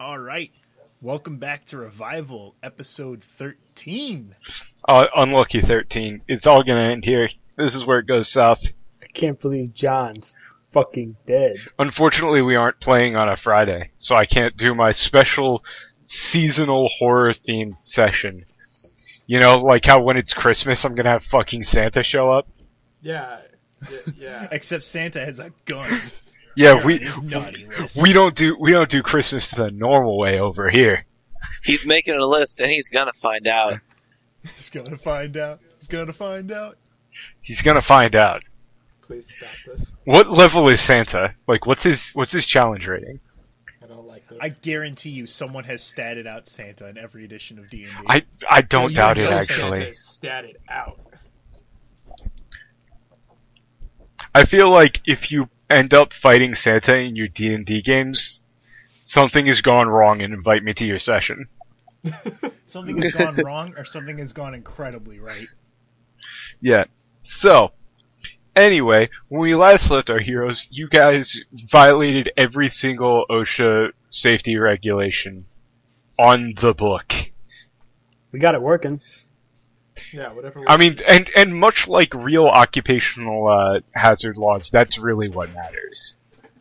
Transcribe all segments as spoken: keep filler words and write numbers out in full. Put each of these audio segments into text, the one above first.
All right. Welcome back to Revival, episode thirteen. Uh, unlucky thirteen. It's all gonna end here. This is where it goes south. I can't believe John's fucking dead. Unfortunately, we aren't playing on a Friday, so I can't do my special seasonal horror themed session. You know, like how when it's Christmas, I'm gonna have fucking Santa show up? Yeah. Yeah. yeah. Except Santa has a gun. Yeah, we we don't do we don't do Christmas the normal way over here. He's making a list, and he's gonna find out. He's gonna find out. He's gonna find out. He's gonna find out. Please stop this. What level is Santa? Like, what's his what's his challenge rating? I don't like this. I guarantee you, someone has statted out Santa in every edition of D and D. I I don't you doubt it know actually. Santa is statted out. I feel like if you end up fighting Santa in your D and D games, something has gone wrong and invite me to your session. Something has gone wrong or something has gone incredibly right. Yeah. So, anyway, when we last left our heroes, you guys violated every single OSHA safety regulation on the book. We got it working. Yeah, whatever. I mean, and, and much like real occupational uh, hazard laws, that's really what matters.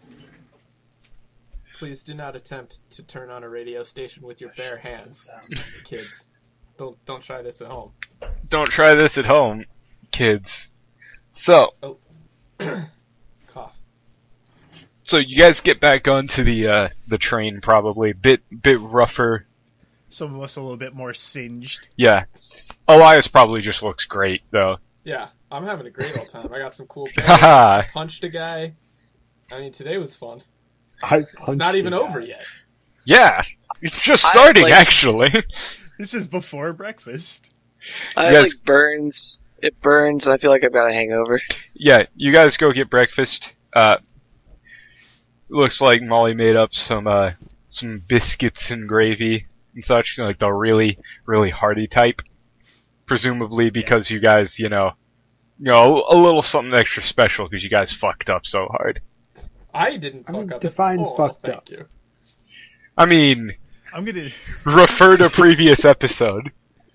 Please do not attempt to turn on a radio station with your bare hands, kids. Don't don't try this at home. Don't try this at home, kids. So, Oh. Cough. so you guys get back onto the uh, the train probably, bit bit rougher. Some of us a little bit more singed. Yeah. Elias probably just looks great, though. Yeah, I'm having a great old time. I got some cool Haha. bands. I punched a guy. I mean, today was fun. I It's not even over yet. Yeah, it's just I, starting, like- actually. This is before breakfast. I Yes. like burns. It burns, and I feel like I've got a hangover. Yeah, you guys go get breakfast. Uh, looks like Molly made up some, uh, some biscuits and gravy and such, like the really, really hearty type. Presumably because you guys, you know, you know, a little something extra special because you guys fucked up so hard. I didn't I fuck mean, up. define at all. fucked Thank up. you. I mean, I'm gonna. refer to previous episode.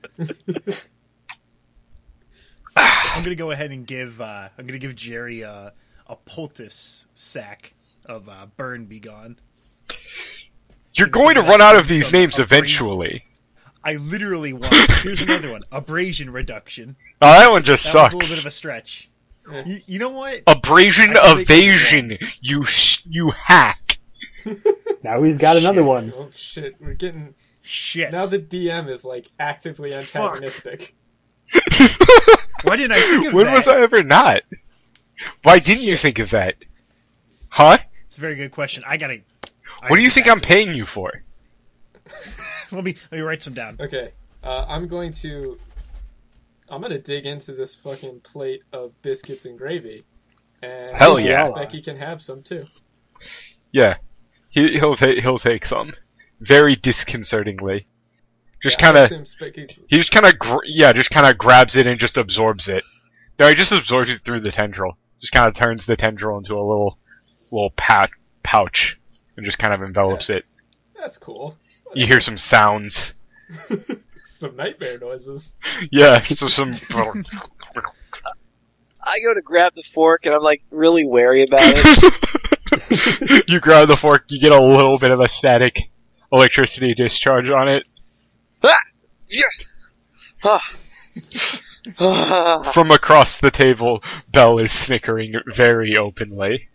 I'm gonna go ahead and give. Uh, I'm gonna give Jerry a, a poultice sack of uh, Burn Be Gone. You're Give going to some run out of some these names abrasion. eventually. I literally want. Here's another one: abrasion reduction. Oh, that one just That sucks. was a little bit of a stretch. Eh. You, you know what? Abrasion I think it's evasion, you sh- you hack. Now he's got another Shit. one. Oh shit, we're getting... Shit. Now the D M is, like, actively antagonistic. Why didn't I think of When that? was I ever not? Why didn't you think of that? Huh? It's a very good question. I gotta. I What gotta do you get think back I'm to paying this. you for? Let me let me write some down. Okay, uh, I'm going to... I'm gonna dig into this fucking plate of biscuits and gravy. And Hell yeah. Becky can have some, too. Yeah, he, he'll take he'll take some, very disconcertingly. Just Yeah, I kind of assume Specky... he just kind of gr- yeah, just kind of grabs it and just absorbs it. No, he just absorbs it through the tendril. Just kind of turns the tendril into a little little pat pouch and just kind of envelops it. That's cool. You hear some sounds. Some nightmare noises. Yeah, so some. I go to grab the fork, and I'm like really wary about it. You grab the fork, you get a little bit of a static electricity discharge on it. Ah! Yeah. Ah. From across the table, Belle is snickering very openly.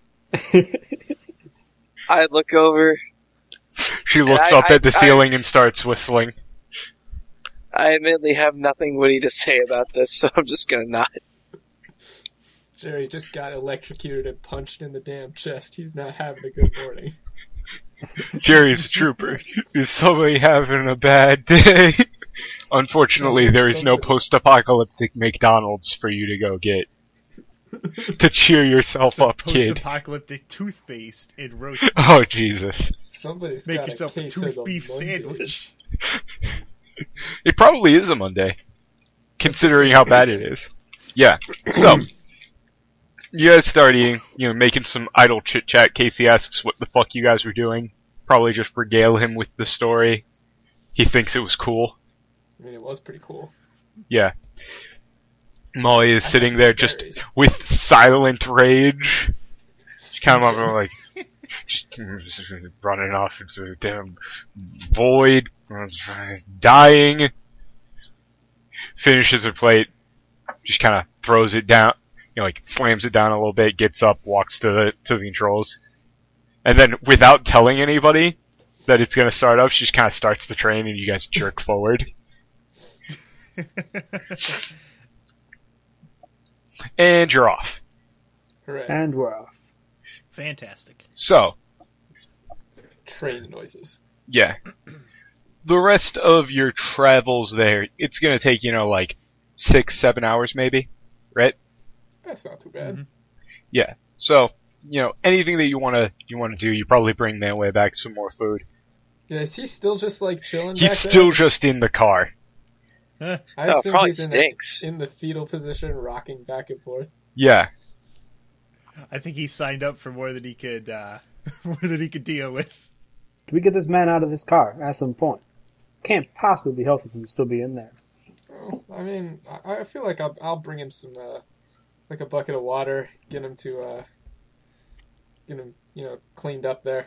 I look over. She looks I- up I- at the I- ceiling and starts whistling. I admittedly have nothing witty to say about this, so I'm just gonna nod. Jerry just got electrocuted and punched in the damn chest. He's not having a good morning. Jerry's a trooper. Is somebody having a bad day? Unfortunately, there is no post-apocalyptic McDonald's for you to go get. To cheer yourself Some up, kid. post-apocalyptic toothpaste and roast. Oh, Jesus. Somebody's Make got yourself a a case tooth of the beef Mondays. sandwich. It probably is a Monday. Considering how bad it is. Yeah. So, you guys start eating, you know, making some idle chit-chat. Casey asks what the fuck you guys were doing. probably just regale him with the story. He thinks it was cool. I mean, it was pretty cool. Yeah. Molly is I sitting had there some just berries. with silent rage. She's kind of up like, just running off into the damn void, dying. Finishes her plate, just kind of throws it down, you know, like slams it down a little bit, gets up, walks to the to the controls, and then without telling anybody that it's gonna start up, she just kind of starts the train, and you guys jerk forward. And you're off. Hooray. And we're off. Fantastic. So, Train noises. yeah. The rest of your travels there, it's gonna take, you know, like, six, seven hours maybe, right? That's not too bad. Mhm. Yeah. So, you know, anything that you wanna, you wanna do, you probably bring the way back some more food. Yeah, is he still just like chilling He's back still there? just in the car. I Oh, assume probably he's in, stinks. the, in the fetal position, rocking back and forth. Yeah. I think he signed up for more than he could uh, more than he could deal with. Can we get this man out of this car at some point? Can't possibly be healthy for him to still be in there. Oh, I mean, I, I feel like I'll, I'll bring him some, uh, like a bucket of water, get him to, uh, get him, you know, cleaned up there.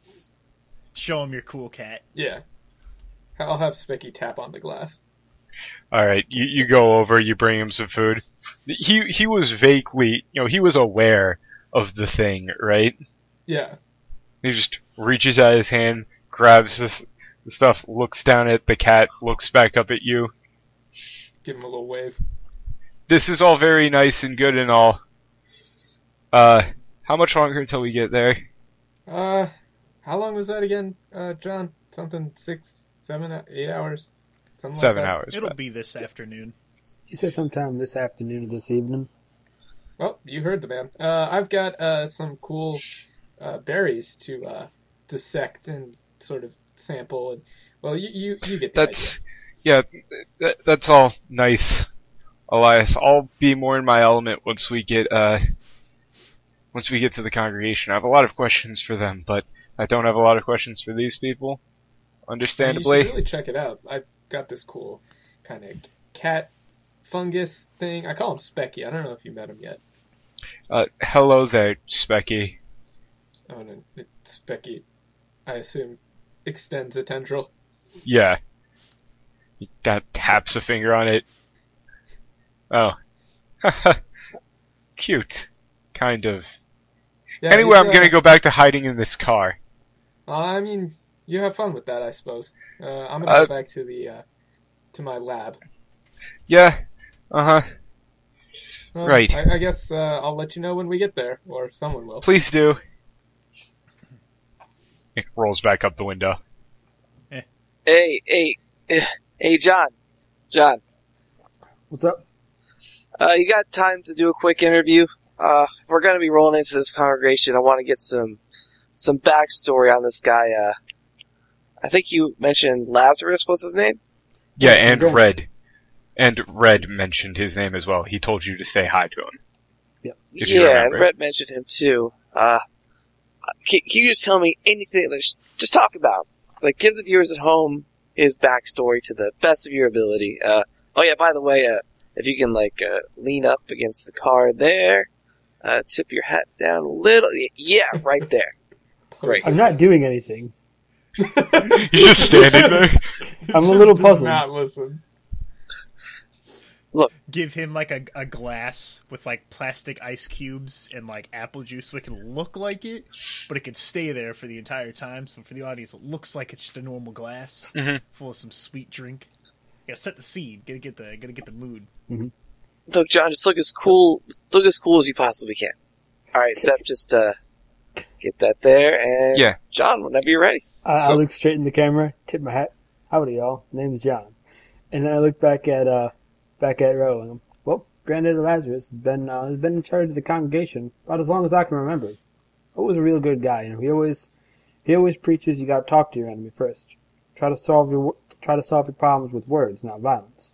Show him your cool cat. Yeah. I'll have Spicky tap on the glass. Alright, you, you go over, you bring him some food. He, he was vaguely, you know, he was aware of the thing, right? Yeah. He just reaches out his hand, grabs this, the stuff, looks down at the cat, looks back up at you. Give him a little wave. This is all very nice and good and all. Uh, how much longer until we get there? Uh, how long was that again, uh, John? Something six, seven, eight hours? Something Seven like that. hours. It'll but- be this afternoon. He said sometime this afternoon or this evening. Well, you heard the man. Uh, I've got uh, some cool uh, berries to uh, dissect and sort of sample. And well, you you, you get the That's, yeah, that, that's all nice, Elias. I'll be more in my element once we get, uh, once we get to the congregation. I have a lot of questions for them, but I don't have a lot of questions for these people, idea. You understandably. should really check it out. I've got this cool kind of cat fungus thing. I call him Specky. I don't know if you met him yet. Uh, hello there, Specky. Oh, no, it- Specky, I assume, extends a tendril. Yeah. He kind of taps a finger on it. Oh. Cute. Kind of. Yeah, Anyway, he's, I'm gonna uh, go back to hiding in this car. I mean, you have fun with that, I suppose. Uh, I'm gonna Uh, go back to the uh, to my lab. Yeah. Uh-huh. Well, Right. I, I guess uh, I'll let you know when we get there, or someone will. Please do. It rolls back up the window. Hey, hey, eh, hey, John. John, What's up? uh, you got time to do a quick interview? Uh, we're gonna be rolling into this congregation. I want to get some, some backstory on this guy. Uh, I think you mentioned Lazarus. What's his name? Yeah, Oh, and great. Red. And Red mentioned his name as well. He told you to say hi to him. If you yeah, and remember. Red mentioned him too. Uh, can, can you just tell me anything? Like, just, just talk about. Like, give the viewers at home his backstory to the best of your ability. Uh, oh yeah, by the way, uh, if you can like uh, lean up against the car there, uh, tip your hat down a little. Yeah, right there. Great. I'm not doing anything. He's just standing there. I'm a Just little does puzzled. Not listen. Give him like a, a glass with like plastic ice cubes and like apple juice so it can look like it, but it can stay there for the entire time. So for the audience, it looks like it's just a normal glass Mhm. full of some sweet drink. You gotta set the scene. Gotta get the gotta get the mood. Look, John, just look as cool, look as cool as you possibly can. All right, Zep, just uh, get that there, and Yeah. John, whenever you're ready. I, So- I look straight in the camera, tip my hat. Howdy, y'all. Name's John. And then I look back at uh, back at Ro, and I'm, well, Granddaddy Lazarus has been uh, has been in charge of the congregation about as long as I can remember. He was a real good guy, you know. He always he always preaches you got to talk to your enemy first. Try to solve your try to solve your problems with words, not violence.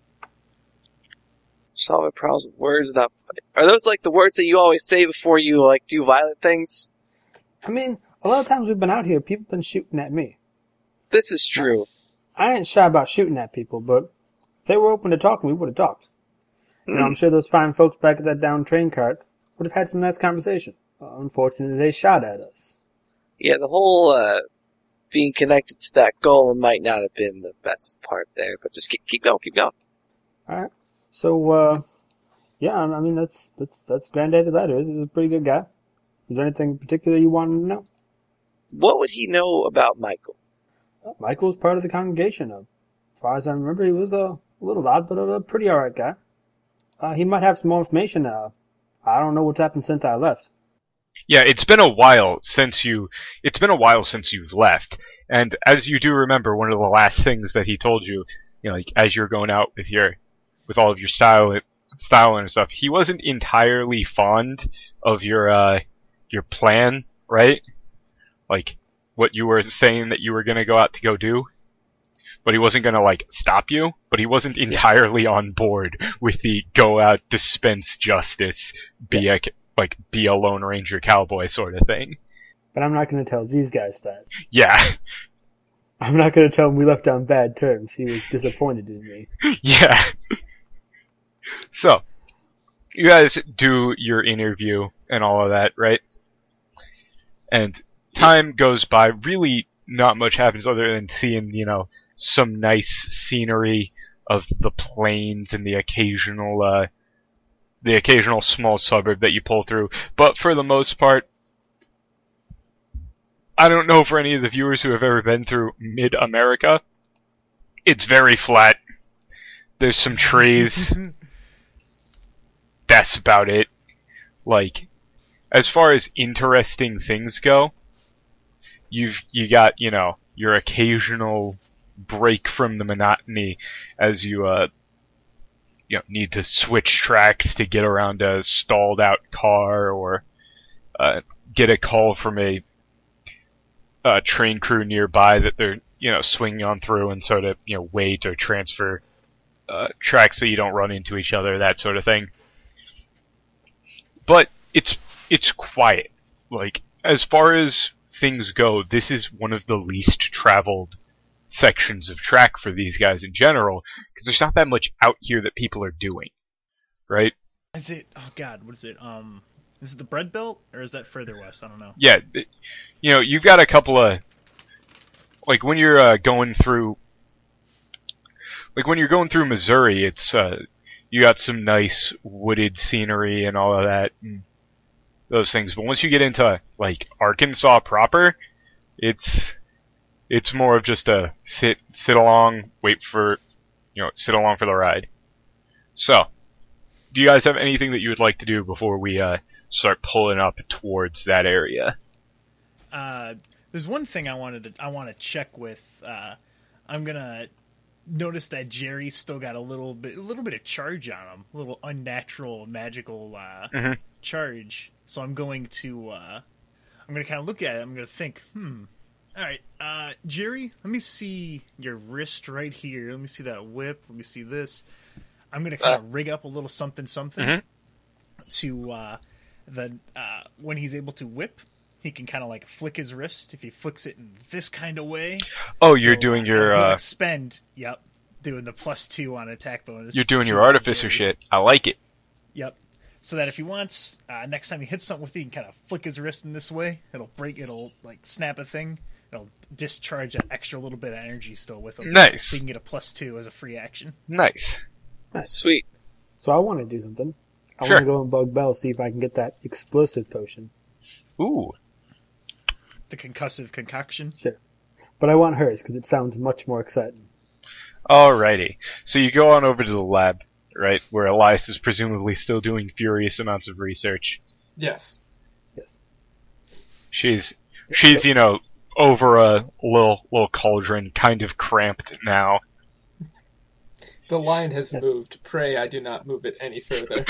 Solving problems with words, not. Are those like the words that you always say before you like do violent things? I mean, A lot of times we've been out here, people been shooting at me. This is true. I ain't shy about shooting at people, but if they were open to talking, we would have talked. You know, Mm. I'm sure those fine folks back at that down train cart would have had some nice conversation. Uh, unfortunately, they shot at us. Yeah, the whole uh, being connected to that golem might not have been the best part there, but just keep, keep going, keep going. All right. So, uh, yeah, I mean, that's that's that's Granddaddy Ladders. He's a pretty good guy. Is there anything in particular you wanted to know? What would he know about Michael? Uh, Michael was part of the congregation. Uh, as far as I remember, he was a little odd, but a pretty alright guy. Uh, he might have some more information. Uh, I don't know what's happened since I left. Yeah, it's been a while since you. It's been a while since you've left, and as you do remember, one of the last things that he told you, you know, like as you're going out with your, with all of your style, style and stuff, he wasn't entirely fond of your, uh, your plan, right? Like what you were saying that you were gonna go out to go do, but he wasn't gonna like stop you. But he wasn't entirely on board with the go out, dispense justice, be a like be a Lone Ranger cowboy sort of thing. But I'm not going to tell these guys that. Yeah, I'm not going to tell him we left on bad terms. He was disappointed in me. yeah. So, you guys do your interview and all of that, right? And time goes by. Really, not much happens other than seeing, you know, some nice scenery of the plains and the occasional, uh, the occasional small suburb that you pull through. But for the most part, I don't know for any of the viewers who have ever been through mid-America, it's very flat. There's some trees. That's about it. Like, as far as interesting things go, you've, you got, you know, your occasional break from the monotony as you, uh, you know, need to switch tracks to get around a stalled out car or, uh, get a call from a, uh, train crew nearby that they're, you know, swinging on through and sort of, you know, wait or transfer, uh, tracks so you don't run into each other, that sort of thing. But it's, it's quiet. Like, as far as things go, this is one of the least traveled sections of track for these guys in general, because there's not that much out here that people are doing, right? Is it? Oh God, what is it? Um, is it the Bread Belt or is that further west? I don't know. Yeah, it, you know, you've got a couple of, like when you're uh, going through, like when you're going through Missouri, it's uh, you got some nice wooded scenery and all of that, and those things. But once you get into like Arkansas proper, it's It's more of just a sit, sit along, wait for, you know, sit along for the ride. So, do you guys have anything that you would like to do before we, uh, start pulling up towards that area? Uh, there's one thing I wanted to, I want to check with, uh, I'm gonna notice that Jerry's still got a little bit, a little bit of charge on him, a little unnatural, magical, uh, mm-hmm. charge. So I'm going to, uh, I'm gonna kind of look at it, I'm gonna think, hmm, alright, uh, Jerry, let me see your wrist right here. Let me see that whip. Let me see this. I'm going to kind of uh, rig up a little something something mm-hmm. to, uh, the, uh, when he's able to whip, he can kind of like flick his wrist. If he flicks it in this kind of way. Oh, you're doing your, he'll uh, expend, yep, doing the plus two on attack bonus. You're doing your artificer shit. I like it. Yep. So that if he wants, uh, next time he hits something with it, he can kind of flick his wrist in this way. It'll break, it'll like snap a thing. It'll discharge that extra little bit of energy still with him. Nice. So you can get a plus two as a free action. Nice. Nice. Sweet. So I want to do something. I Sure. want to go and bug Bell, see if I can get that explosive potion. Ooh. The concussive concoction. Sure. But I want hers, because it sounds much more exciting. Alrighty. So you go on over to the lab, right, where Elias is presumably still doing furious amounts of research. Yes. Yes. She's, she's, you know, over a little, little cauldron, kind of cramped now. The line has moved. Pray I do not move it any further.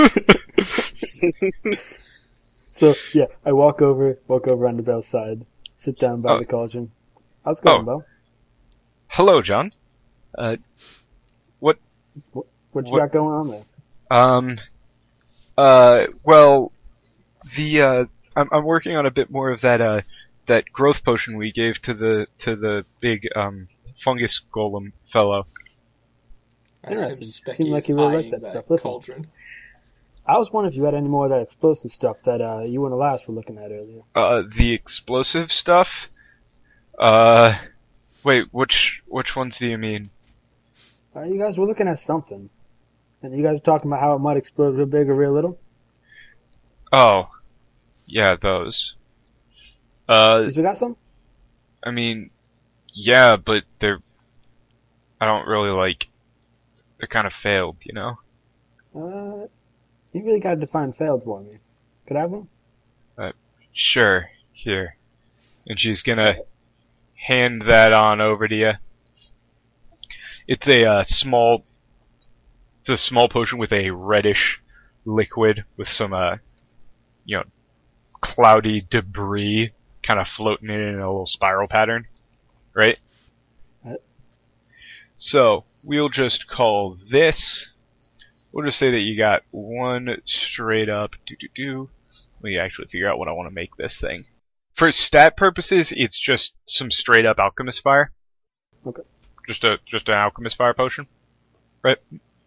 So, yeah, I walk over, walk over on the Bell's side, sit down by Oh. the cauldron. How's it going, Oh. Bell? Hello, John. Uh, What you What- got going on there? um, uh, well, the, uh, I'm, I'm working on a bit more of that, uh, that growth potion we gave to the to the big um fungus golem fellow. I assume Interesting. Specky Seemed like is you really eyeing liked that stuff. Listen. cauldron. I was wondering if you had any more of that explosive stuff that uh, you and Elias were looking at earlier. Uh, the explosive stuff. Uh, wait, which which ones do you mean? Uh, you guys were looking at something. And you guys were talking about how it might explode real big or real little. Oh, yeah, those. Uh, You still got some? I mean, yeah, but they're. I don't really like. They're kind of failed, you know. Uh, you really got to define failed for me. Could I have one? Sure, here, and she's gonna hand that on over to you. It's a uh, small. It's a small potion with a reddish liquid with some, uh, you know, cloudy debris kind of floating in, in a little spiral pattern, right? Right. So we'll just call this. We'll just say that you got one straight up. Do do do. Let me actually figure out what I want to make this thing. For stat purposes, it's just some straight up alchemist fire. Okay. Just a just an alchemist fire potion, right?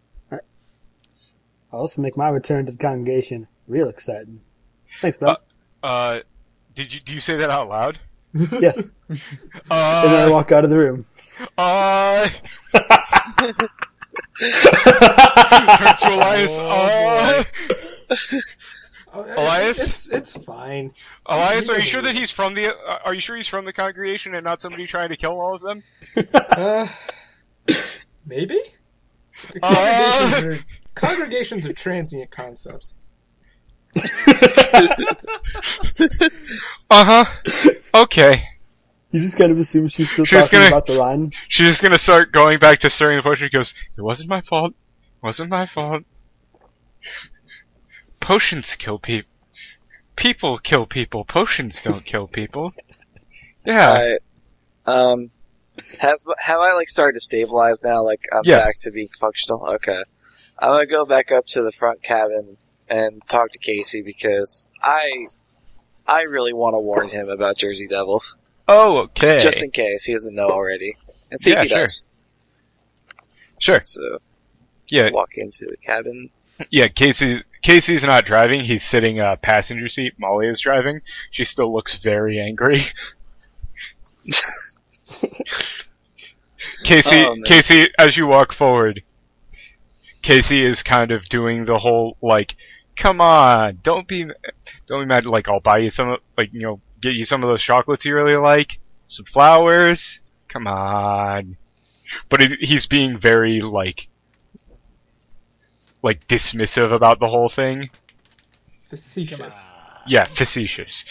I'll also make my return to the congregation real exciting. Thanks, bro. Uh, Uh, did you do you say that out loud? Yes. And then Uh, I walk out of the room. uh, turns to Elias. Uh, Oh, Elias? It's it's fine. Elias, are you sure that he's from the? Uh, are you sure he's from the congregation and not somebody trying to kill all of them? Uh, maybe. The Uh. congregations, are, congregations are transient concepts. Uh huh. Okay. You just kind of assume she's still She's talking gonna- about the line. She's just gonna start going back to stirring the potion. She goes, "It wasn't my fault. It wasn't my fault. Potions kill people. People kill people. Potions don't kill people." Yeah. Alright. Um, has have I like started to stabilize now? Like I'm Yeah. back to being functional. Okay, I'm gonna go back up to the front cabin and talk to Casey because I I really want to warn him about Jersey Devil Oh, okay. just in case he doesn't know already, and see Yeah, if he sure. does. Sure. So Yeah. walk into the cabin. Yeah. Casey. Casey's not driving. He's sitting uh, passenger seat. Molly is driving. She still looks very angry. Casey, Oh, man. Casey, as you walk forward, Casey is kind of doing the whole like, "Come on, don't be, don't be mad. Like, I'll buy you some, of- like, you know, get you some of those chocolates you really like, some flowers. Come on." But it, he's being very like, like dismissive about the whole thing. Facetious. Yeah, facetious.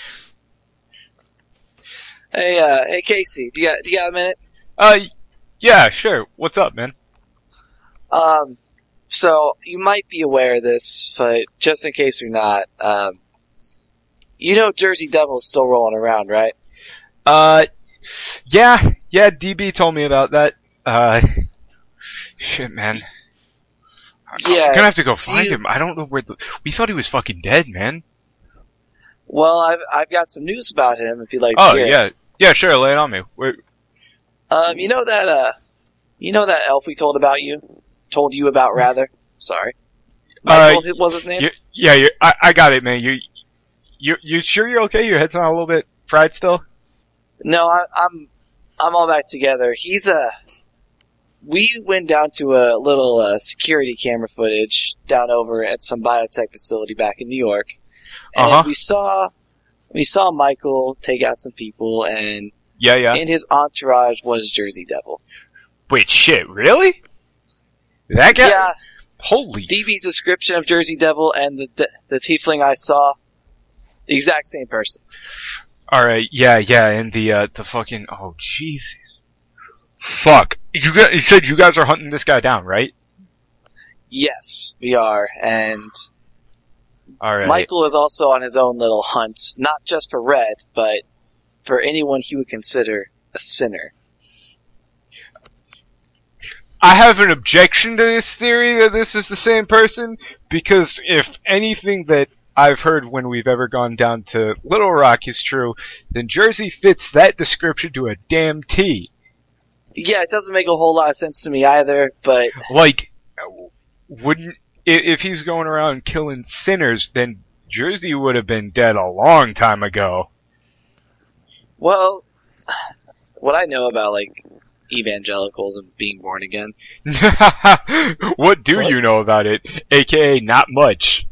Hey, uh, hey Casey, do you got do you got a minute? Uh, yeah, sure. What's up, man? Um, so you might be aware of this, but just in case you're not, um, you know Jersey Devil's still rolling around, right? Uh, yeah, yeah, D B told me about that. Uh, shit, man. Yeah. I'm gonna have to go do find you- him. I don't know where the, we thought he was fucking dead, man. Well, I've I've got some news about him. If you'd like to Oh, hear. it. yeah. Yeah, sure, lay it on me. Where, Um, you know that uh, you know that elf we told about you, told you about rather. Sorry, Uh, Michael was his name. you, yeah, you I, I got it, man. You, you, you sure you're okay? Your head's not a little bit fried still? No, I, I'm I'm all back together. He's a. We went down to a little uh, security camera footage down over at some biotech facility back in New York, and Uh-huh. we saw we saw Michael take out some people, and Yeah, yeah. in his entourage was Jersey Devil. Wait, shit, really? That guy? Yeah, Holy. D B's description of Jersey Devil and the the, the tiefling I saw, the exact same person. Alright, yeah, yeah, and the, uh, the fucking, oh, Jesus. Fuck. You got, you said you guys are hunting this guy down, right? Yes, we are, and Alright. Michael is also on his own little hunt, not just for Red, but for anyone he would consider a sinner. I have an objection to this theory that this is the same person, because if anything that I've heard when we've ever gone down to Little Rock is true, then Jersey fits that description to a damn T. Yeah, it doesn't make a whole lot of sense to me either, but Like, wouldn't i- if he's going around killing sinners, then Jersey would have been dead a long time ago. well, what I know about like evangelicals and being born again, What do What? you know about it? A K A not much.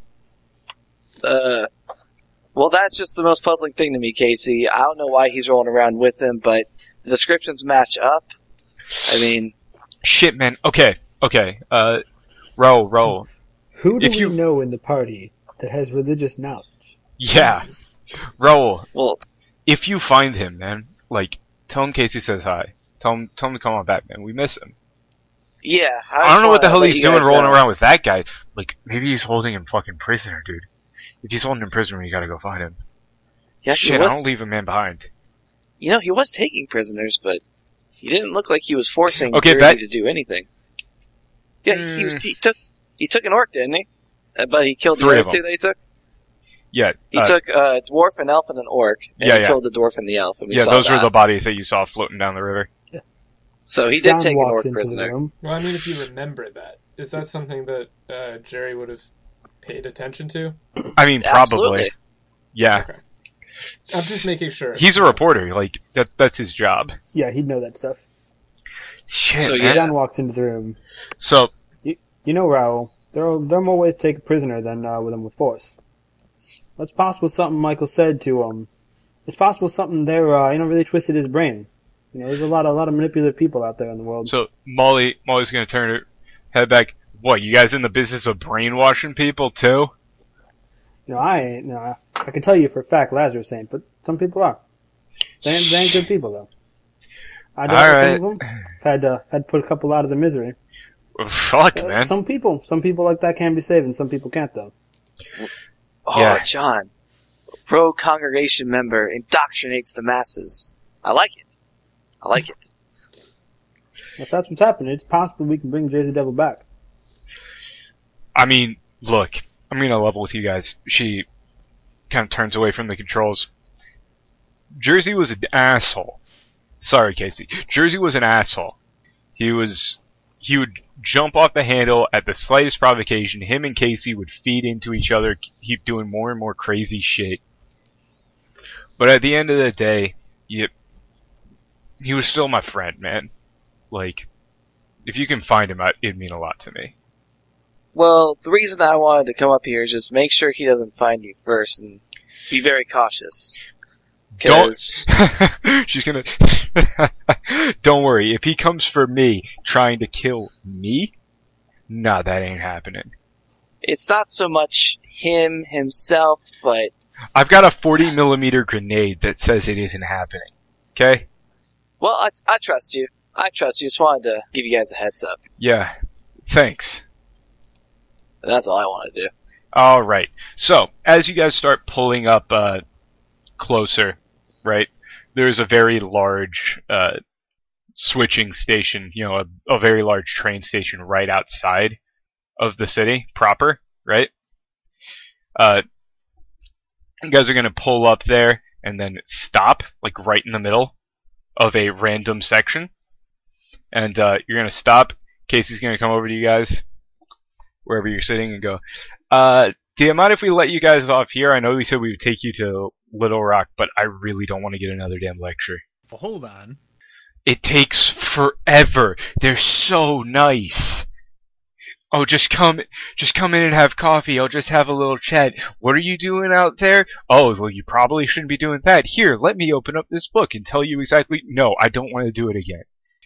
uh, well, that's just the most puzzling thing to me, Casey. I don't know why he's rolling around with him, but the descriptions match up. I mean, Shit, man. Okay, okay. Uh, roll, roll. Who do If we you- know in the party that has religious knowledge? Yeah. Roll. well, If you find him, man, like, tell him Casey says hi. Tell him, tell him to come on back, man. We miss him. yeah. I, I just don't know what the wanna hell let he's you doing guys rolling know. around with that guy. Like, maybe he's holding him fucking prisoner, dude. If he's holding him prisoner, you gotta go find him. Yeah, he Shit, was, I don't leave a man behind. You know, he was taking prisoners, but he didn't look like he was forcing Okay, Jersey that- to do anything. Yeah, he was. Mm. He took. He took an orc, didn't he? Uh, but he killed the Three other of them. two that he took. Yeah, He uh, took a dwarf, an elf, and an orc, and Yeah, he yeah. killed the dwarf and the elf. And we yeah, saw those that. were the bodies that you saw floating down the river. So he did John take an walks orc into the prisoner. room. Well, I mean, if you remember that, is that something that uh, Jerry would have paid attention to? I mean, probably. Absolutely. Yeah. Okay. I'm just making sure. He's a reporter. Like, that's that's his job. Yeah, he'd know that stuff. Shit, So, man. yeah. John walks into the room. So, You know, Raoul, there are, there are more ways to take a prisoner than uh, with them with force. It's possible something Michael said to him. It's possible something there, uh, you know, really twisted his brain. You know, there's a lot, a lot of manipulative people out there in the world. so Molly, Molly's gonna turn her head back. What, you guys in the business of brainwashing people too? You know, I ain't. You know, I, I can tell you for a fact, Lazarus ain't, but some people are. They ain't, they ain't good people though. I dealt with Alright. some of them. Had uh, had to put a couple out of the misery. Fuck, Uh, man. Some people, some people like that can be saved, and some people can't though. Oh, Yeah. John, pro congregation member indoctrinates the masses. I like it. I like it. If that's what's happening, it's possible we can bring Jersey Devil back. I mean, look, I'm gonna level with you guys. She kind of turns away from the controls. Jersey was an asshole. Sorry, Casey. Jersey was an asshole. He was, he would jump off the handle at the slightest provocation. Him and Casey would feed into each other, keep doing more and more crazy shit. But at the end of the day, you, he was still my friend, man. Like, if you can find him, it'd mean a lot to me. Well, the reason I wanted to come up here is just make sure he doesn't find you first and be very cautious. Don't. 'Cause She's gonna. Don't worry. If he comes for me, trying to kill me, nah, that ain't happening. it's not so much him himself, but I've got a forty millimeter grenade that says it isn't happening. Okay? well, I, I trust you. I trust you. Just wanted to give you guys a heads up. Yeah. Thanks. That's all I wanted to do. All right. So, as you guys start pulling up uh, closer, right? There's a very large uh, switching station. You know, a, a very large train station right outside of the city proper, right? Uh, you guys are gonna pull up there and then stop, like right in the middle of a random section, and uh, you're gonna stop. Casey's gonna come over to you guys, wherever you're sitting, and go, uh, do you mind if we let you guys off here? I know we said we would take you to Little Rock, but I really don't want to get another damn lecture. Well, hold on. It takes forever. They're so nice. Oh, just come, just come in and have coffee. I'll just have a little chat. What are you doing out there? Oh, well, you probably shouldn't be doing that. Here, let me open up this book and tell you exactly. No, I don't want to do it again.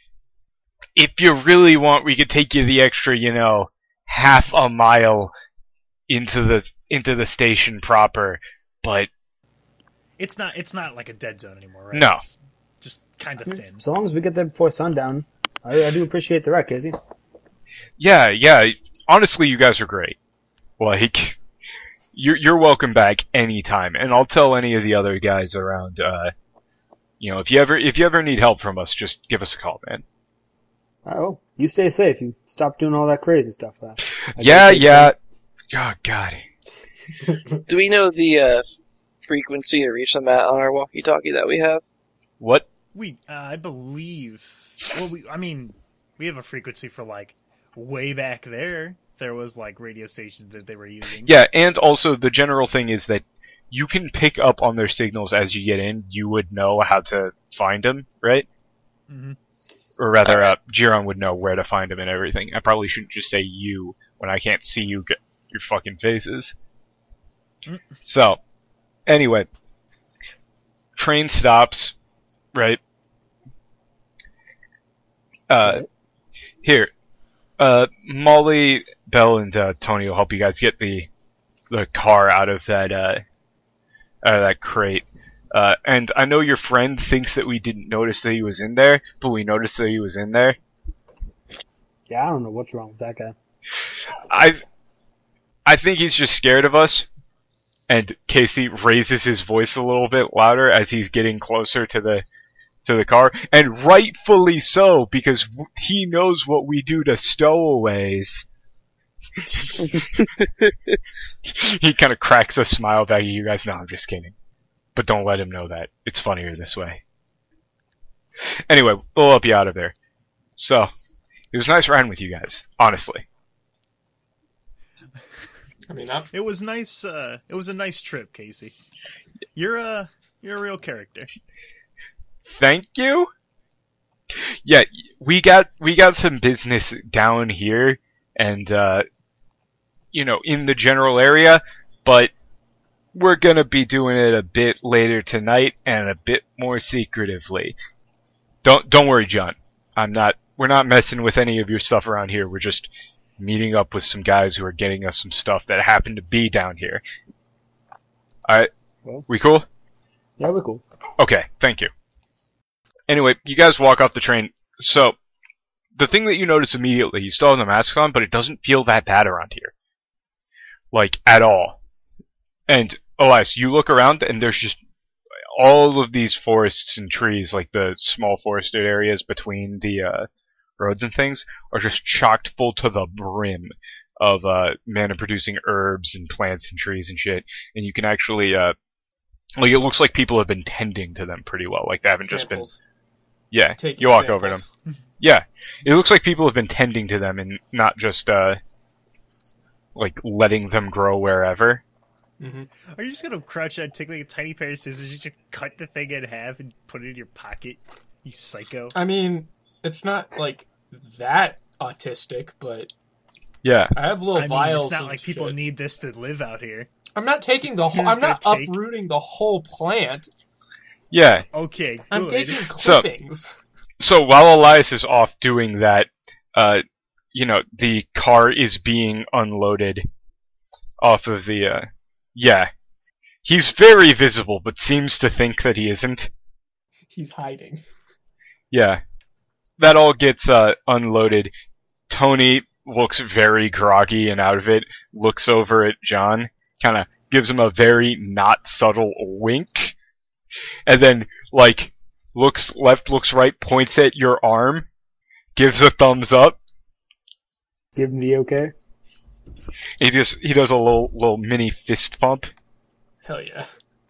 If you really want, we could take you the extra, you know, half a mile into the into the station proper. But It's not. It's not like a dead zone anymore, right? No. It's just kind of thin. So long as we get there before sundown, I, I do appreciate the wreck, Casey. yeah, yeah. Honestly, you guys are great. Like, you're you're welcome back anytime, and I'll tell any of the other guys around. Uh, you know, if you ever if you ever need help from us, just give us a call, man. All right, well, you stay safe. You stop doing all that crazy stuff. Uh, I Yeah, appreciate yeah. Oh God. Do we know the uh, frequency to reach them at on our walkie-talkie that we have? What? We, uh, I believe. Well, we. I mean, we have a frequency for like way back there. There was like radio stations that they were using. Yeah, and also the general thing is that you can pick up on their signals as you get in. You would know how to find them, right? Mm-hmm. Or rather, uh, Jiron would know where to find them and everything. I probably shouldn't just say you when I can't see you get your fucking faces. Mm. So, anyway, train stops, right? Uh, here, uh, Molly, Belle, and uh, Tony will help you guys get the the car out of that uh, out of that crate. Uh, and I know your friend thinks that we didn't notice that he was in there, but we noticed that he was in there. Yeah, I don't know what's wrong with that guy. I I think he's just scared of us. And Casey raises his voice a little bit louder as he's getting closer to the to the car, and rightfully so, because he knows what we do to stowaways. He kind of cracks a smile back at you guys. No, I'm just kidding. But don't let him know that. It's funnier this way. Anyway, we'll help you out of there. So, it was nice riding with you guys, honestly. I mean, I'm, It was nice. Uh, it was a nice trip, Casey. You're a you're a real character. Thank you? Yeah, we got we got some business down here and uh you know, in the general area, but we're gonna be doing it a bit later tonight and a bit more secretively. Don't don't worry, John. I'm not we're not messing with any of your stuff around here. We're just meeting up with some guys who are getting us some stuff that happen to be down here. Alright. Well. We cool? Yeah, we're cool. Okay, thank you. Anyway, you guys walk off the train. So, the thing that you notice immediately, you still have the masks on, but it doesn't feel that bad around here. Like, at all. And, Elias, you look around and there's just all of these forests and trees, like the small forested areas between the uh, roads and things, are just chocked full to the brim of uh, mana-producing herbs and plants and trees and shit. And you can actually, uh, like, it looks like people have been tending to them pretty well. Like, they haven't just been... samples. Yeah, Taking you walk samples. over them. Yeah, it looks like people have been tending to them and not just, uh, like, letting them grow wherever. Mm-hmm. Are you just gonna crouch down, take like a tiny pair of scissors, just cut the thing in half and put it in your pocket? You psycho. I mean, it's not like that autistic, but Yeah. I have little I mean, vials. it's not and like people shit. need this to live out here. I'm not taking the whole. You're I'm just not gonna take- uprooting the whole plant. Yeah. Okay, good. I'm taking So- clippings. So while Elias is off doing that, uh, you know, the car is being unloaded off of the, uh, yeah. He's very visible, but seems to think that he isn't. He's hiding. Yeah. That all gets, uh, unloaded. Tony looks very groggy and out of it, looks over at John, kinda gives him a very not subtle wink, and then, like, looks left, looks right, points at your arm, gives a thumbs up. Give him the okay. He just he does a little little mini fist pump, Hell yeah.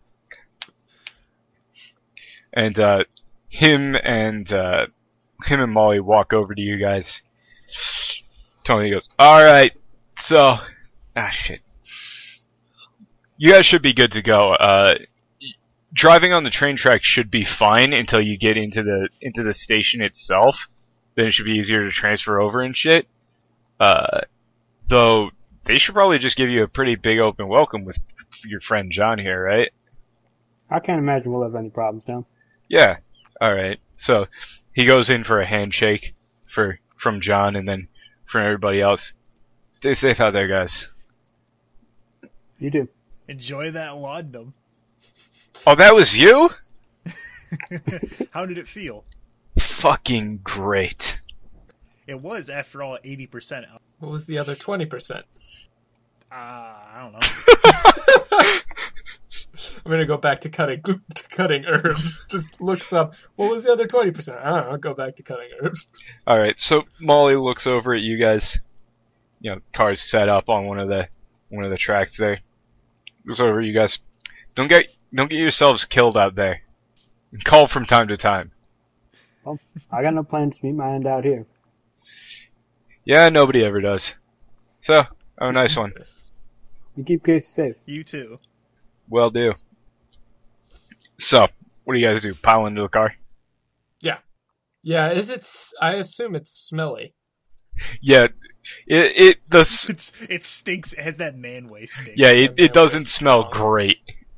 and uh, him and uh, him and Molly walk over to you guys. Tony goes, "All right, so ah shit, you guys should be good to go. Uh, driving on the train track should be fine until you get into the into the station itself. Then it should be easier to transfer over and shit. Uh, though they should probably just give you a pretty big open welcome with your friend John here, right? I can't imagine we'll have any problems now. Yeah. All right. So he goes in for a handshake for from John, and then from everybody else. Stay safe out there, guys. You do. Enjoy that laudanum. Oh, that was you? How did it feel? Fucking great. It was, after all, eighty percent. What was the other twenty percent? Uh, I don't know. I'm gonna go back to cutting to cutting herbs. Just looks up. What was the other twenty percent? I don't know. Go back to cutting herbs. All right. So Molly looks over at you guys. You know, car's set up on one of the one of the tracks there. looks over at you guys. Don't get don't get yourselves killed out there. And call from time to time. Well, I got no plans to meet my end out here. Yeah, nobody ever does. So, have a nice one. Jesus. You keep Casey safe. You too. Will do. So, what do you guys do? Pile into the car? Yeah, is it? s- I assume it's smelly. Yeah, it it the s- It's it stinks. It has that man way stink. yeah it, Yeah, it doesn't it's smell strong. great.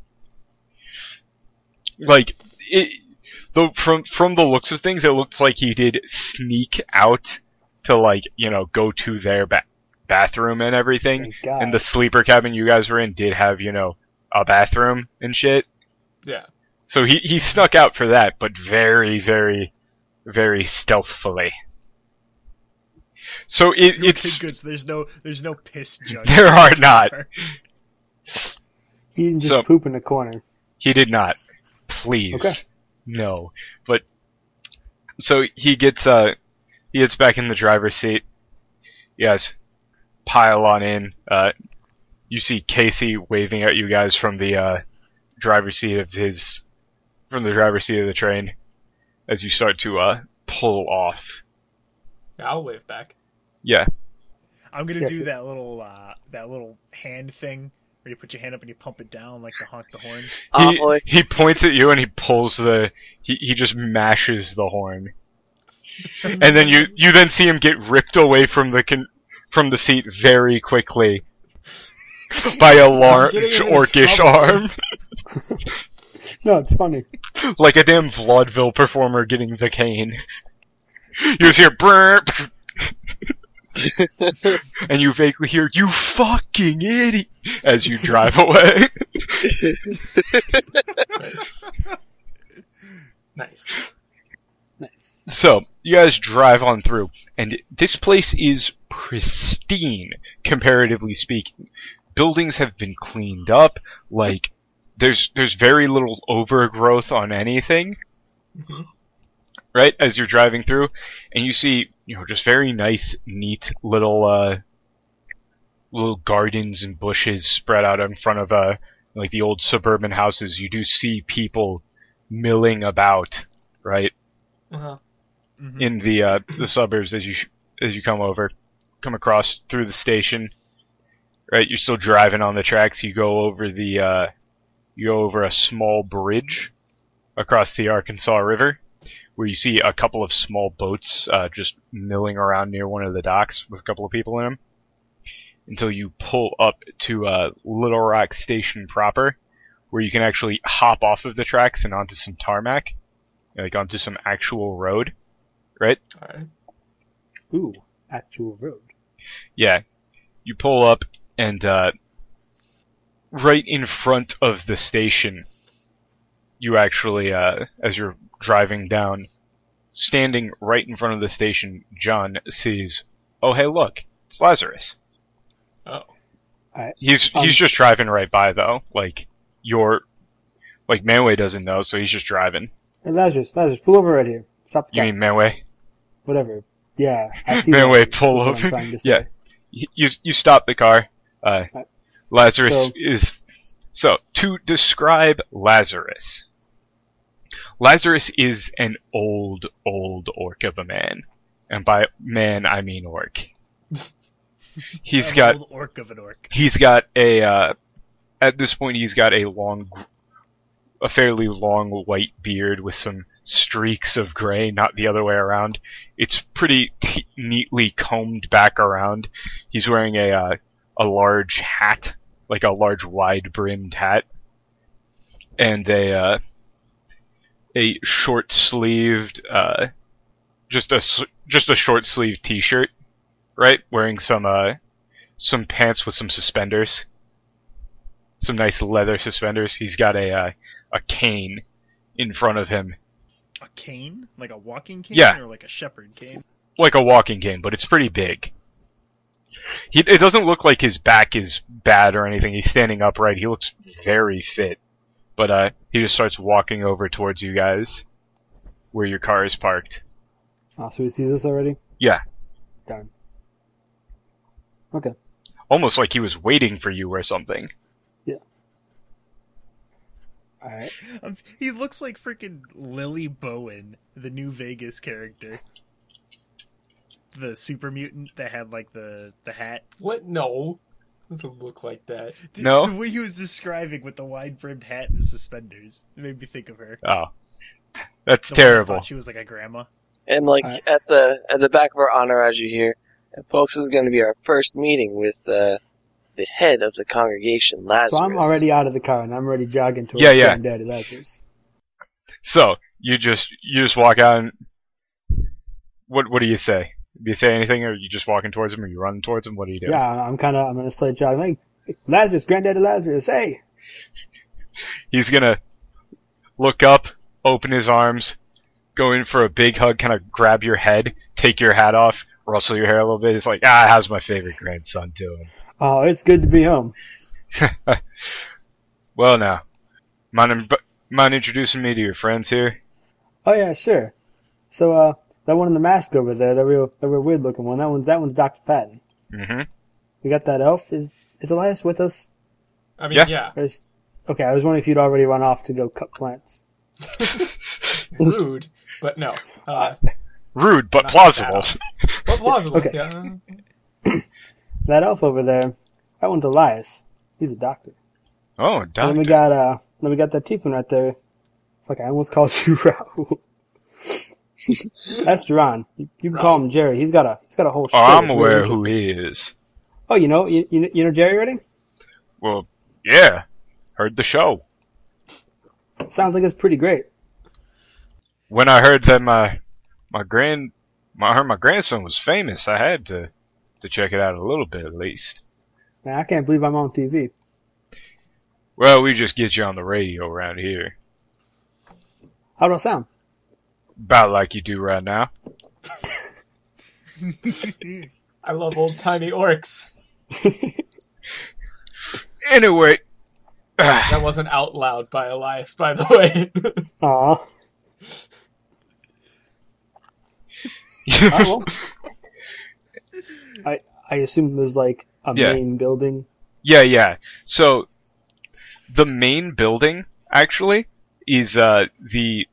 Like it, the from from the looks of things, it looks like he did sneak out to like you know go to their ba- bathroom and everything. Thank God. And the sleeper cabin you guys were in did have you know a bathroom and shit. Yeah. So he he snuck out for that, but very very very stealthily. So it, Okay, it's good. So there's no there's no piss jugs. There are not. He didn't just so- poop in the corner. He did not. Please. Okay. No. But so he gets uh he gets back in the driver's seat. You guys pile on in. Uh you see Casey waving at you guys from the uh driver's seat of his from the driver's seat of the train as you start to uh pull off. Yeah, I'll wave back. Yeah. I'm gonna Yeah. do that little uh, that little hand thing where you put your hand up and you pump it down like to honk the horn. Oh He boy. he points at you and he pulls the he, he just mashes the horn. And then you you then see him get ripped away from the con- from the seat very quickly by a large getting him in orcish trouble. arm, No, it's funny. like a damn vaudeville performer getting the cane. You just hear burp, and you vaguely hear "you fucking idiot" as you drive away. Nice. Nice. Nice. So, you guys drive on through, and this place is pristine, comparatively speaking. Buildings have been cleaned up, like, there's there's very little overgrowth on anything, Mhm. right, as you're driving through, and you see, you know, just very nice, neat little, uh, little gardens and bushes spread out in front of, uh, like the old suburban houses. You do see people milling about, right? Uh-huh. Mhm. in the uh, the suburbs as you sh- as you come over, come across through the station. Right, you're still driving on the tracks. You go over the uh, you go over a small bridge across the Arkansas River, where you see a couple of small boats uh, just milling around near one of the docks with a couple of people in them. Until you pull up to uh, Little Rock Station proper, where you can actually hop off of the tracks and onto some tarmac, like onto some actual road. Right? Alright. Ooh, actual road. Yeah. You pull up and uh right in front of the station you actually uh as you're driving down, standing right in front of the station, John sees, "Oh hey look, it's Lazarus." Oh. He's Um, he's just driving right by though. Like you're like Manway doesn't know, so he's just driving. Hey, Lazarus, Lazarus, pull over right here. Stop the You car. mean Manway? Whatever. Yeah, I see. Manway, that. pull That's what I'm over. trying to say. Yeah. You you you stop the car. Uh Right. Lazarus So- is so to describe Lazarus. Lazarus is an old, old orc of a man. And by man I mean orc. He's An got old orc of an orc. he's got a uh at this point he's got a long a fairly long white beard with some streaks of gray, not the other way around. It's pretty t- neatly combed back around. He's wearing a uh, a large hat, like a large wide brimmed hat, and a uh, a short sleeved uh, just a s- just a short sleeved t-shirt, right? Wearing some uh some pants with some suspenders, some nice leather suspenders. He's got a uh, a cane in front of him, A cane? Like a walking cane? Yeah. Or like a shepherd cane? like a walking cane, but it's pretty big. He, it doesn't look like his back is bad or anything. He's standing upright. He looks very fit. But uh, he just starts walking over towards you guys, where your car is parked. Oh, so he sees us already? Yeah, Darn. Okay. almost like he was waiting for you or something. All right. Um, he looks like freaking Lily Bowen, the new Vegas character. The super mutant that had like the, the hat. What? No. Doesn't look like that. No? The way he was describing with the wide brimmed hat and the suspenders. It made me think of her. Oh. That's The one I terrible. thought she was like a grandma. And like Alright. at the at the back of our entourage here, folks, is going to be our first meeting with uh, the head of the congregation, Lazarus. So I'm already out of the car and I'm already jogging towards Yeah, yeah. Granddaddy Lazarus. So, you just you just walk out and... What, what do you say? Do you say anything, or are you just walking towards him, or you running towards him? What are you doing? Yeah, I'm kind of I'm gonna slight jog. Like Lazarus, Granddaddy Lazarus, hey. He's gonna look up, open his arms, go in for a big hug, kind of grab your head, take your hat off, rustle your hair a little bit. It's like, ah, how's my favorite grandson doing? Oh, it's good to be home. Well, now, mind, mind introducing me to your friends here? Oh yeah, sure. So uh, that one in the mask over there, that real that real weird looking one. That one's that one's Doctor Patton. Mm-hmm. We got that elf. Is is Elias with us? I mean, Yeah. yeah. Or is- okay, I was wondering if you'd already run off to go cut plants. Rude, but no. Uh, Rude, but Not plausible. but plausible. Okay. Yeah. That elf over there, that one's Elias. He's a doctor. Oh, And then we doctor. got uh, then we got that Tiefling right there. Fuck, I almost called you Raul. That's Duran. You, you can call him Jerry. He's got a he's got a whole. Oh, shit. I'm It's aware really who interesting. he is. Oh, you know you, you you know Jerry already? Well, yeah. Heard the show. Sounds like it's pretty great. When I heard that my my grand my, I heard my grandson was famous, I had to to check it out a little bit at least. Man, I can't believe I'm on T V. Well, we just get you on the radio around here. How do I sound? About like you do right now. I love old timey orcs. Anyway. That wasn't out loud by Elias, by the way. Aw. Oh, well. I I assume there's like a Yeah. main building. Yeah, yeah. So, the main building, actually, is, uh, the...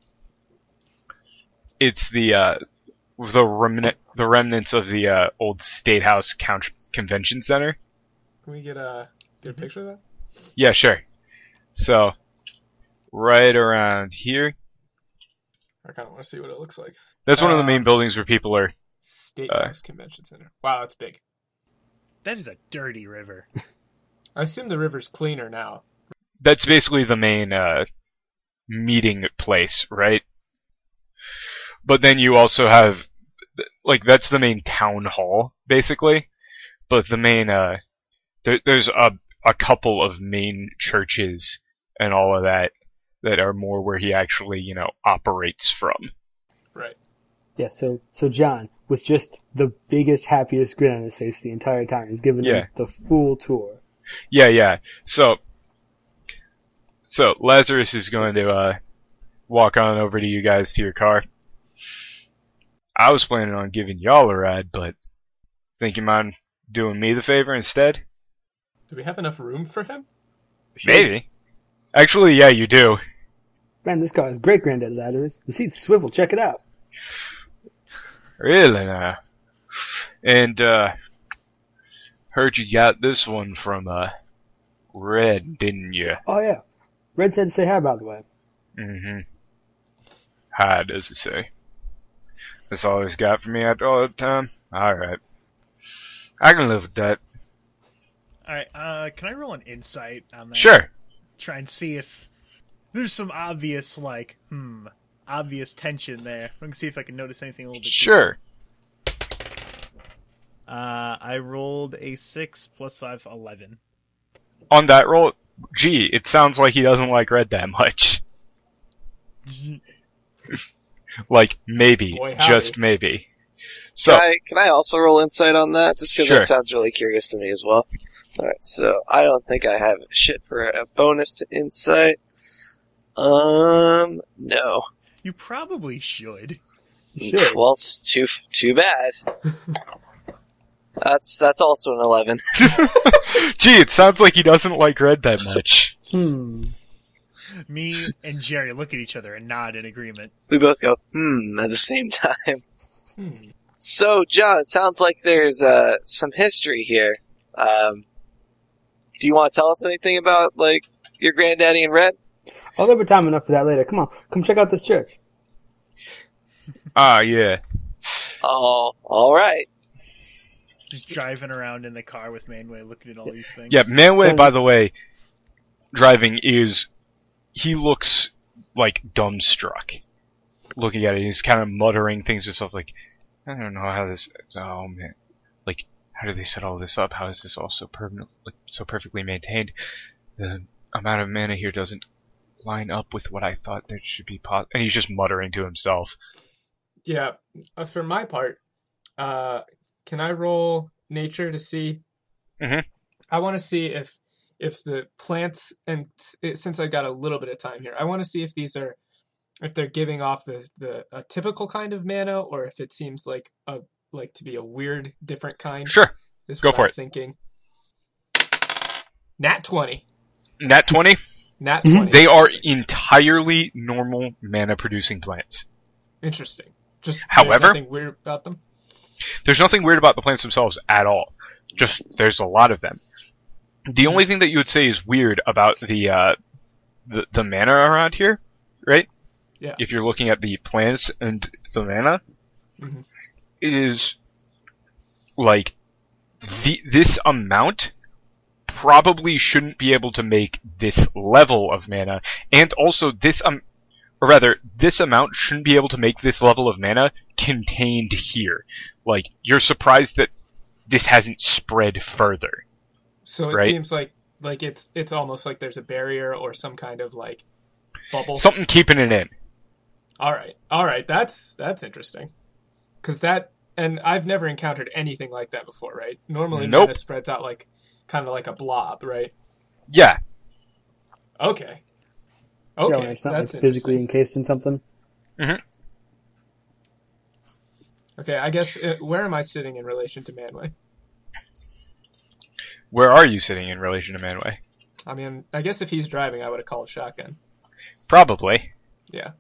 It's the, uh, the remnant, the remnants of the, uh, old State House Con- Convention Center. Can we get a get a picture of that? Yeah, sure. So, right around here, I kind of want to see what it looks like. that's one of the Uh, main buildings where people are... State Uh, House Convention Center. Wow, that's big. That is a dirty river. I assume the river's cleaner now. That's basically the main, uh, meeting place, right? But then you also have, like, that's the main town hall, basically. But the main, uh, there, there's a, a couple of main churches and all of that that are more where he actually, you know, operates from. Right. Yeah, so so John, with just the biggest, happiest grin on his face the entire time, he's giving Yeah. him the full tour. Yeah, yeah. So, so Lazarus is going to, uh, walk on over to you guys to your car. I was planning on giving y'all a ride, but think you mind doing me the favor instead? Do we have enough room for him? Maybe. Actually, yeah, you do. Man, this car is great, Granddad Lazarus. The seats swivel. Check it out. Really now. And, uh, heard you got this one from, uh, Red, didn't you? Oh yeah, Red said to say hi, by the way. Mm-hmm. Hi, does it say? That's all he's got for me after all that time? Alright. I can live with that. Alright, uh, can I roll an insight on that? Sure. Try and see if there's some obvious, like, hmm, obvious tension there. I can see if I can notice anything a little bit. Sure. Uh, I rolled a six plus five, eleven. On that roll, gee, it sounds like he doesn't like Red that much. Like, maybe. Boy, howdy. Just maybe. So, Can I, can I also roll insight on that? Just because Sure. that sounds really curious to me as well. Alright, so I don't think I have shit for a bonus to insight. Um, no. You probably should. You should. Well, it's too too bad. That's that's also an eleven. gee, it sounds like he doesn't like Red that much. Hmm. Me and Jerry look at each other and nod in agreement. We both go, hmm, at the same time. Hmm. So, John, it sounds like there's uh, some history here. Um, do you want to tell us anything about, like, your granddaddy in red? Oh, there'll be time enough for that later. Come on, come check out this church. Ah, yeah. Oh, all right. Just driving around in the car with Manway looking at all these things. Yeah, Manway, by the way, driving is... He looks, like, dumbstruck. Looking at it, he's kind of muttering things to himself like, I don't know how this... Oh, man. Like, how did they set all this up? How is this all so, permanent, like, so perfectly maintained? The amount of mana here doesn't line up with what I thought there should be pos- and he's just muttering to himself. Yeah, uh, for my part, uh, can I roll nature to see? Mhm. I want to see if if the plants, and it, since I got a little bit of time here, I want to see if these are if they're giving off the the a typical kind of mana, or if it seems like a like to be a weird, different kind. Sure, Is go what for I'm it. Thinking. Nat twenty. Nat twenty, Nat Mhm. twenty. they are entirely normal mana producing plants. Interesting. Just However- there's nothing weird about them. There's nothing weird about the plants themselves at all. Just, there's a lot of them. The only thing that you would say is weird about the, uh, the, the mana around here, right? Yeah. If you're looking at the plants and the mana, Mhm. is, like, the, this amount probably shouldn't be able to make this level of mana, and also this, um, or rather, this amount shouldn't be able to make this level of mana contained here. Like, you're surprised that this hasn't spread further. So it Right. seems like like it's it's almost like there's a barrier or some kind of like bubble. Something keeping it in. All right, all right, that's that's interesting. Because that, and I've never encountered anything like that before, right? Normally, Nope. mana spreads out like kind of like a blob, right? Yeah. Okay. Yeah, Okay, when it's not that's like physically interesting. encased in something. Okay, I guess uh, where am I sitting in relation to Manway? Where are you sitting in relation to Manway? I mean, I guess if he's driving, I would have called shotgun. Probably. Yeah.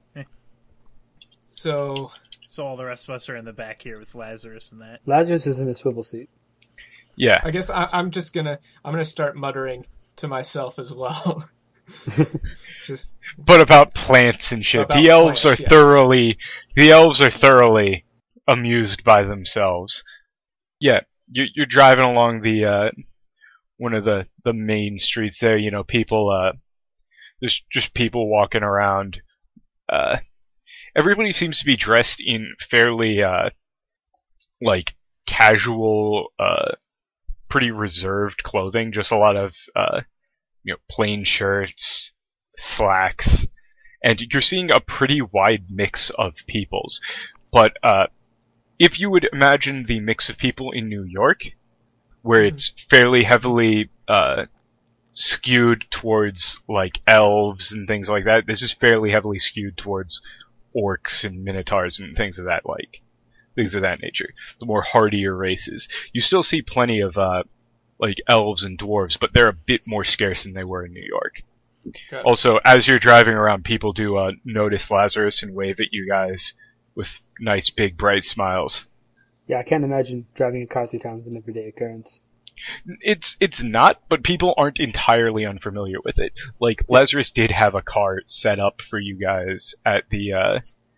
So So all the rest of us are in the back here with Lazarus and that. Lazarus is in a swivel seat. Yeah. I guess I, I'm just gonna I'm gonna start muttering to myself as well. Just But about plants and shit. About the elves plants, are yeah. thoroughly, the elves are thoroughly amused by themselves. Yeah. You're, you're driving along the, uh, one of the, the main streets there, you know, people, uh, there's just people walking around, uh, everybody seems to be dressed in fairly, uh, like, casual, uh, pretty reserved clothing, just a lot of, uh, you know, plain shirts, slacks, and you're seeing a pretty wide mix of peoples. But, uh, if you would imagine the mix of people in New York, where it's fairly heavily, uh, skewed towards, like, elves and things like that, this is fairly heavily skewed towards orcs and minotaurs and things of that like, things of that nature. The more hardier races. You still see plenty of, uh, like, elves and dwarves, but they're a bit more scarce than they were in New York. Got it. Also, as you're driving around, people do, uh, notice Lazarus and wave at you guys with nice big bright smiles. Yeah, I can't imagine driving a car through town is an everyday occurrence. It's it's not, but people aren't entirely unfamiliar with it. Like, Lazarus did have a car set up for you guys at the uh,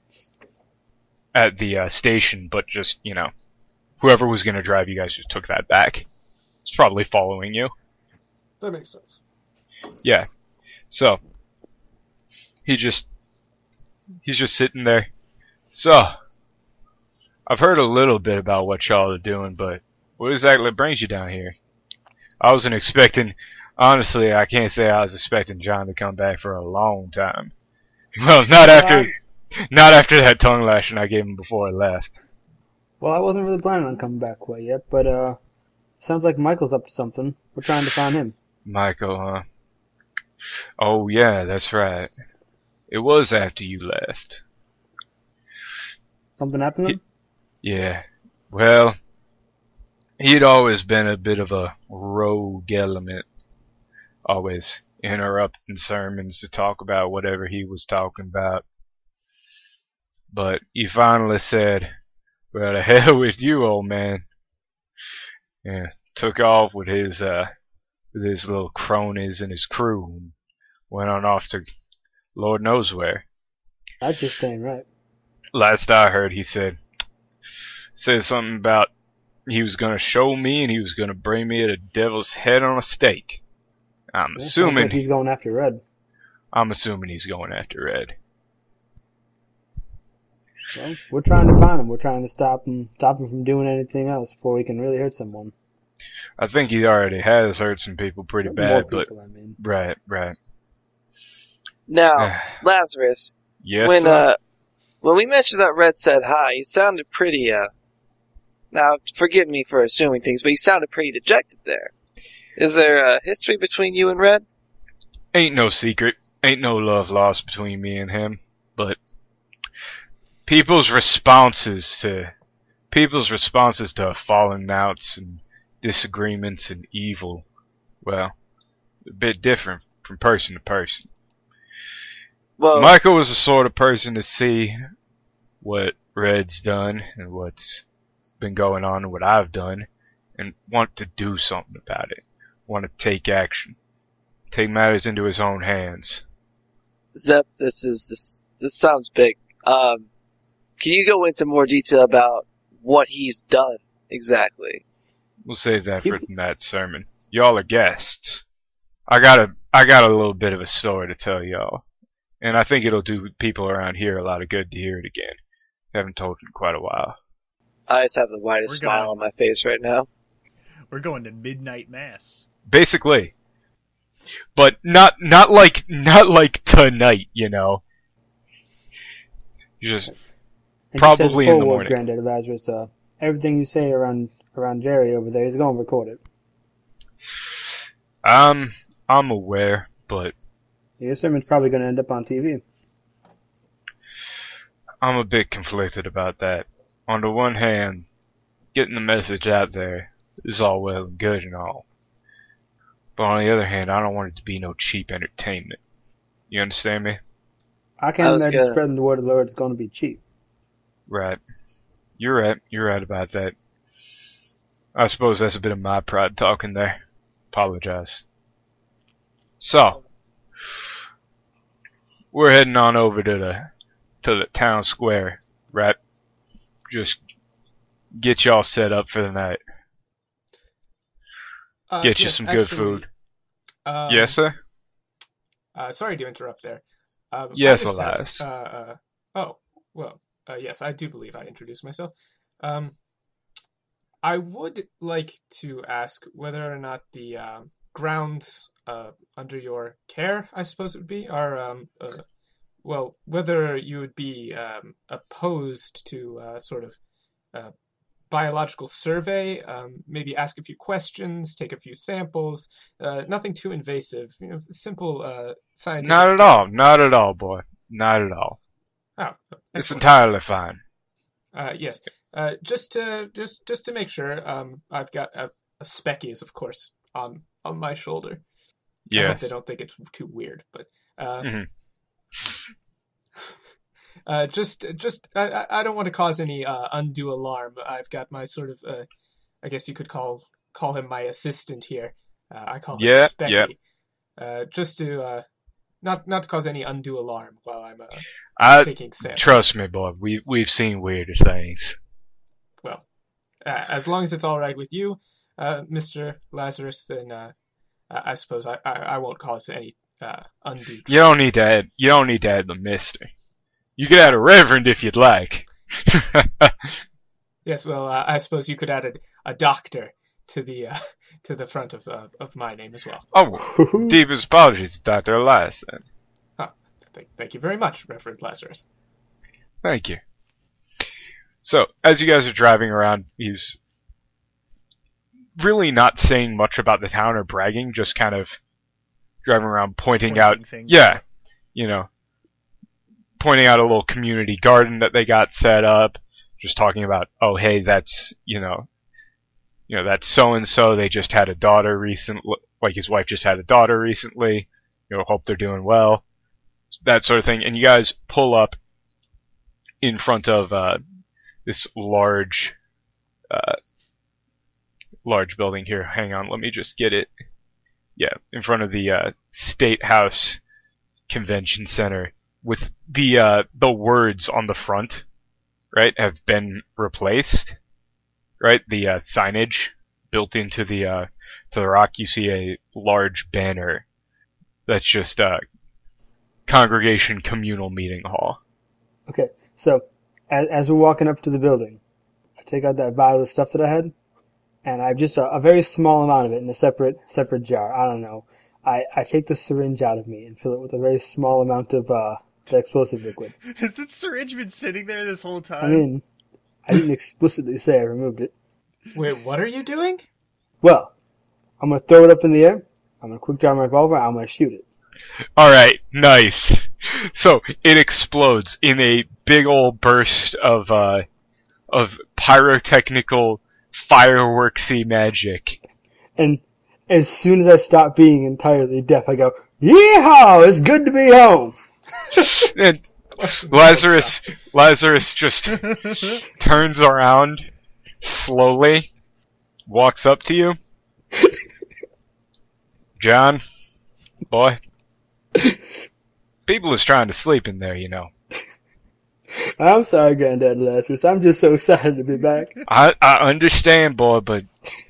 at the uh, station, but just, you know, whoever was going to drive you guys just took that back. It's probably following you. That makes sense. Yeah. So he just he's just sitting there. So I've heard a little bit about what y'all are doing, but what exactly brings you down here? I wasn't expecting, honestly, I can't say I was expecting John to come back for a long time. Well, not after, not after that tongue lashing I gave him before I left. Well, I wasn't really planning on coming back quite yet, but uh, sounds like Michael's up to something. We're trying to find him. Michael, huh? Oh yeah, that's right. It was after you left. Something happened to him? Yeah. Well, he'd always been a bit of a rogue element. Always interrupting sermons to talk about whatever he was talking about. But he finally said, "Well, the hell with you, old man." Yeah, took off with his uh with his little cronies and his crew and went on off to Lord knows where. That's just staying right. Last I heard, he said said something about he was gonna show me and he was gonna bring me the devil's head on a stake. I'm Yeah, sounds assuming like he's going after Red. I'm assuming he's going after Red. Well, we're trying to find him. We're trying to stop him, stop him from doing anything else before he can really hurt someone. I think he already has hurt some people pretty More bad, people, but I mean. right, right. Now, Lazarus, Yes. when sir? uh, when we mentioned that Red said hi, he sounded pretty uh. Now, forgive me for assuming things, but he sounded pretty dejected there. Is there a history between you and Red? Ain't no secret. Ain't no love lost between me and him. But people's responses to people's responses to falling outs and disagreements and evil, well, a bit different from person to person. Well, Michael was the sort of person to see what Red's done and what's been going on and what I've done and want to do something about it. Want to take action. Take matters into his own hands. Zep, this is this this sounds big. Um, can you go into more detail about what he's done exactly? We'll save that for tonight's sermon. Y'all are guests. I got a I got a little bit of a story to tell y'all. And I think it'll do people around here a lot of good to hear it again. Haven't told it in quite a while. I just have the widest We're smile going- on my face right now. We're going to midnight mass. Basically. But not not like not like tonight, you know. You just And he Probably says, in the "Forward, morning." Granddaddy Lazarus, uh, everything you say around around Jerry over there, he's going to record it. I'm I'm aware, but Your sermon's probably going to end up on T V. I'm a bit conflicted about that. On the one hand, getting the message out there is all well and good and all. But on the other hand, I don't want it to be no cheap entertainment. You understand me? I I can't was imagine gonna- spreading the word of the Lord is going to be cheap. Right. You're right. You're right about that. I suppose that's a bit of my pride talking there. Apologize. So, we're heading on over to the to the town square, right? Just get y'all set up for the night. Uh, Get you yes, some good actually, food. Um, Yes, sir? Uh, sorry to interrupt there. Um, I Yes, just had- Elias. Uh, uh, oh, well, uh, yes, I do believe I introduced myself. Um, I would like to ask whether or not the um, grounds uh, under your care, I suppose it would be, are, um, uh, well, whether you would be um, opposed to uh, sort of uh, biological survey, um, maybe ask a few questions, take a few samples, uh, nothing too invasive, you know, simple uh, scientific Not at stuff. all. Not at all, boy. Not at all. Oh, It's excellent. entirely fine. Uh, yes, uh, just to just just to make sure, um, I've got a, a Speckies, of course, on on my shoulder. I hope Yes. they don't think it's too weird, but uh, Mhm. uh, just just I, I- I don't want to cause any uh, undue alarm. I've got my sort of uh, I guess you could call call him my assistant here. Uh, I call him Yeah, Specky. yeah. Uh, just to uh, not not to cause any undue alarm while I'm uh, I taking samples. trust me, boy. We we've seen weirder things. Well, uh, as long as it's all right with you, uh, Mister Lazarus, then uh, I I suppose I, I, I won't cause any uh, undue. You don't need to add. You don't need to add the mister. You could add a reverend if you'd like. Yes, well, uh, I suppose you could add a, a doctor to the uh, to the front of uh, of my name as well. Oh, deepest apologies, Doctor Elias. Then. Thank, thank you very much, Reverend Lazarus. Thank you. So, as you guys are driving around, he's really not saying much about the town or bragging, just kind of driving around pointing, out, Pointing things yeah, out. you know, pointing out a little community garden that they got set up, just talking about, oh, hey, that's, you know, you know, that's so-and-so, they just had a daughter recently, like his wife just had a daughter recently, you know, hope they're doing well, that sort of thing. And you guys pull up in front of uh, this large, uh, large building here. Hang on, let me just get it. Yeah, in front of the uh, State House Convention Center, with the uh, the words on the front, right, have been replaced. Right, the uh, signage built into the uh, to the rock. You see a large banner that's just uh, Congregation Communal Meeting Hall. Okay, so as, as we're walking up to the building, I take out that vial of stuff that I had, and I have just a, a very small amount of it in a separate separate jar. I don't know. I, I take the syringe out of me and fill it with a very small amount of uh, the explosive liquid. Has that syringe been sitting there this whole time? I mean, I didn't explicitly say I removed it. Wait, what are you doing? Well, I'm going to throw it up in the air. I'm going to quick draw my revolver. I'm going to shoot it. Alright, nice. So, it explodes in a big old burst of, uh, of pyrotechnical, fireworksy magic. And as soon as I stop being entirely deaf, I go, yeehaw, it's good to be home. And Lazarus, Lazarus just turns around slowly, walks up to you. John, boy, people is trying to sleep in there, you know. I'm sorry, Granddad Lazarus. I'm just so excited to be back. I I understand, boy, but...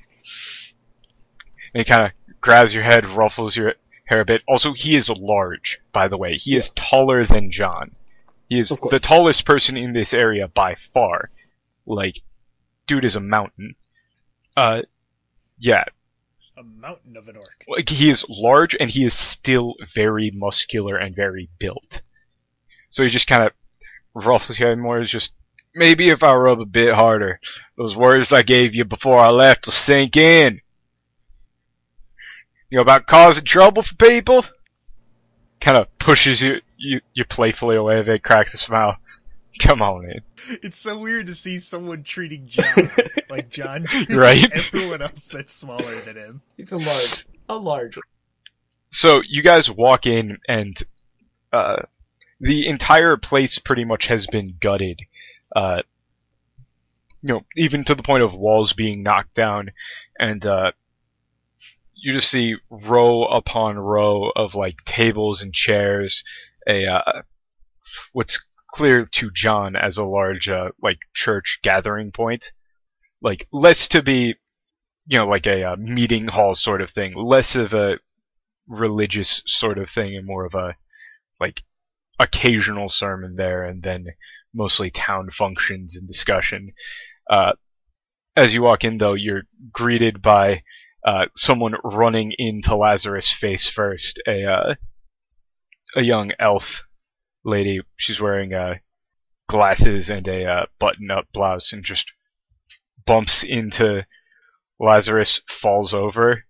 And he kind of grabs your head, ruffles your hair a bit. Also, he is large, by the way. He yeah. is taller than John. He is the tallest person in this area by far. Like, dude is a mountain. Uh, yeah. A mountain of an orc. Like, he is large, and he is still very muscular and very built. So he just kind of ruffles your head more. It's just, maybe if I rub a bit harder, those words I gave you before I left will sink in. You know, about causing trouble for people? Kind of pushes you, you, you playfully away a bit, cracks a smile. Come on in. It's so weird to see someone treating John like John treats right? everyone else that's smaller than him. He's a large, a large. So you guys walk in, and uh, the entire place pretty much has been gutted. Uh, you know, even to the point of walls being knocked down, and uh, you just see row upon row of like tables and chairs. A uh, what's clear to John as a large uh, like church gathering point, like less to be, you know, like a uh, meeting hall sort of thing, less of a religious sort of thing, and more of a like occasional sermon there, and then mostly town functions and discussion. Uh, as you walk in, though, you're greeted by uh, someone running into Lazarus face first, a uh, a young elf lady. She's wearing uh, glasses and a uh, button-up blouse, and just bumps into Lazarus, falls over.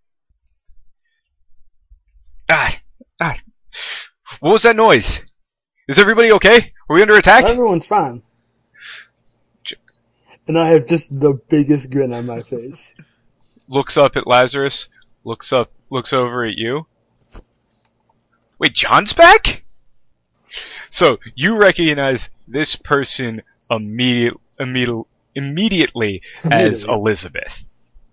Ah, ah! What was that noise? Is everybody okay? Are we under attack? Everyone's fine. And I have just the biggest grin on my face. Looks up at Lazarus, looks up, looks over at you. Wait, John's back? So, you recognize this person immediate, immediate, immediately as Elizabeth.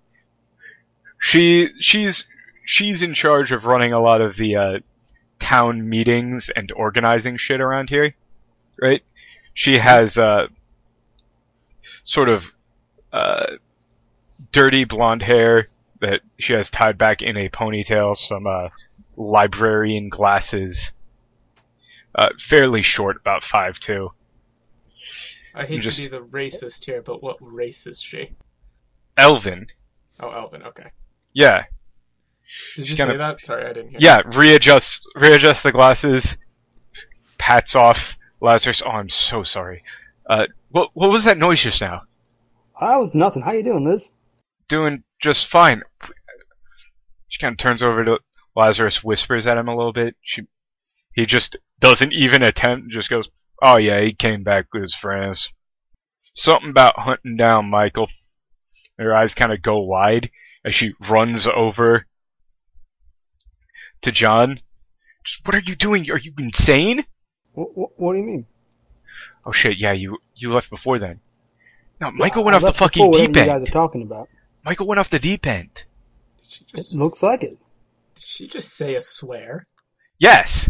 She, she's, she's in charge of running a lot of the, uh, town meetings and organizing shit around here, right? She has, uh, sort of, uh, dirty blonde hair that she has tied back in a ponytail, some, uh, librarian glasses, uh, fairly short, about five two. I hate just, to be the racist here, but what race is she? Elven. Oh, Elven, okay. Yeah. Did you kinda, say that? Sorry, I didn't hear. Yeah, readjust, readjust the glasses, pats off Lazarus. Oh, I'm so sorry. Uh, what, what was that noise just now? That was nothing. How you doing, Liz? Doing just fine. She kind of turns over to Lazarus, whispers at him a little bit. She, he just doesn't even attempt, just goes, oh yeah, he came back with his friends. Something about hunting down Michael. Her eyes kind of go wide as she runs over to John Just what are you doing? Are you insane? What, what, what do you mean? Oh shit, yeah, you you left before then. No, Michael Yeah, went I off the left fucking before deep whatever you end. guys are talking about. Michael went off the deep end. Did she It just, looks like it. did she just say a swear? Yes.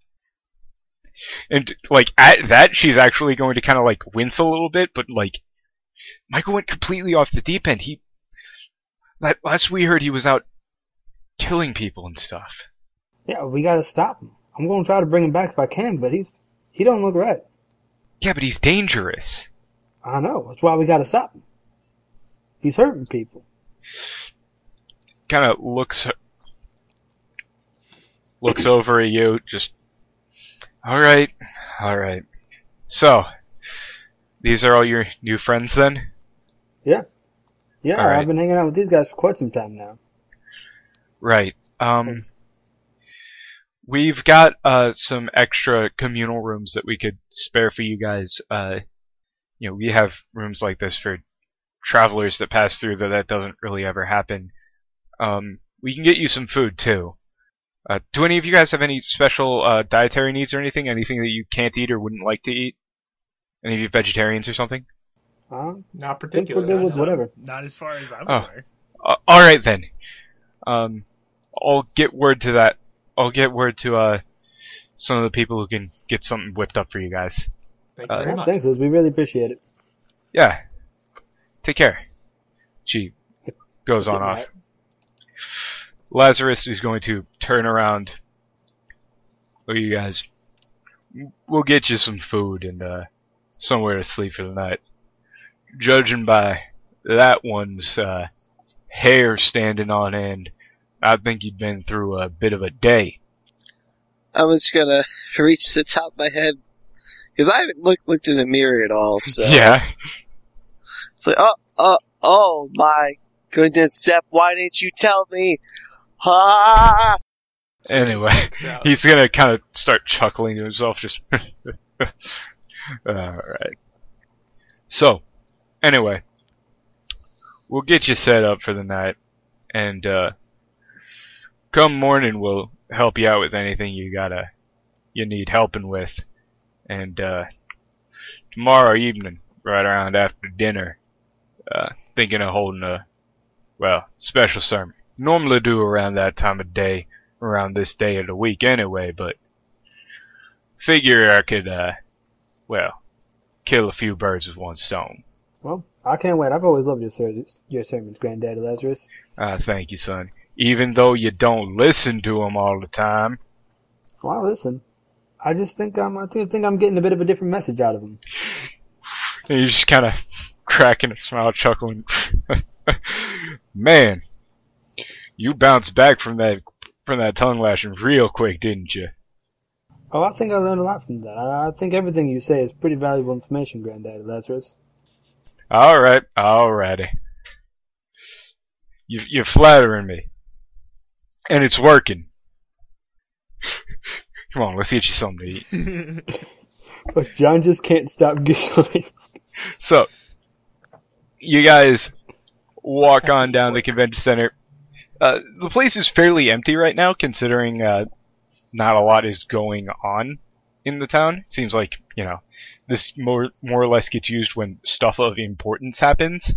And like at that, she's actually going to kind of like wince a little bit, but like Michael went completely off the deep end. He, like, last we heard, he was out killing people and stuff. Yeah, we gotta stop him. I'm gonna try to bring him back if I can, but he he don't look right. Yeah, but he's dangerous. I know. That's why we gotta stop him. He's hurting people. Kind of looks looks over at you, just all right, all right. So, these are all your new friends then? Yeah. Yeah, All right. I've been hanging out with these guys for quite some time now. Right. Um, we've got uh some extra communal rooms that we could spare for you guys. Uh, you know, we have rooms like this for travelers that pass through, that that doesn't really ever happen. Um, we can get you some food too. Uh, do any of you guys have any special uh, dietary needs or anything? Anything that you can't eat or wouldn't like to eat? Any of you vegetarians or something? Uh, Not I think we're particularly. good with No, whatever. Not as far as I'm Oh. aware. Uh, all right then. Um, I'll get word to that. I'll get word to uh some of the people who can get something whipped up for you guys. Thank you Uh, very much. Thanks, Liz. We really appreciate it. Yeah. Take care. She goes on Good off. night. Lazarus is going to turn around. Look, you guys. We'll get you some food and uh, somewhere to sleep for the night. Judging by that one's uh, hair standing on end, I think you've been through a bit of a day. I'm just gonna reach to the top of my head because I haven't looked looked in the mirror at all. So Yeah. it's like, oh, oh, oh my goodness, Sepp, why didn't you tell me? Ha! Anyway, Freaks out. he's gonna kind of start chuckling to himself, just. Alright. So, anyway, we'll get you set up for the night, and uh, come morning, we'll help you out with anything you gotta, you need helping with, and uh, tomorrow evening, right around after dinner, uh, thinking of holding a, well, special sermon. Normally do around that time of day, around this day of the week anyway, but figure I could, uh, well, kill a few birds with one stone. Well, I can't wait. I've always loved your, ser- your sermons, Granddaddy Lazarus. Uh, thank you, son. Even though you don't listen to 'em all the time. Well, listen. I just think I'm. I think think I'm getting a bit of a different message out of them. And he's just kind of cracking a smile, chuckling. Man, you bounced back from that from that tongue lashing real quick, didn't you? Oh, I think I learned a lot from that. I, I think everything you say is pretty valuable information, Granddaddy Lazarus. All right, alrighty. You you're flattering me, and it's working. Come on, let's get you something to eat. But John just can't stop giggling. So, you guys walk on down the convention center. Uh, the place is fairly empty right now, considering uh, not a lot is going on in the town. It seems like, you know, this more more or less gets used when stuff of importance happens.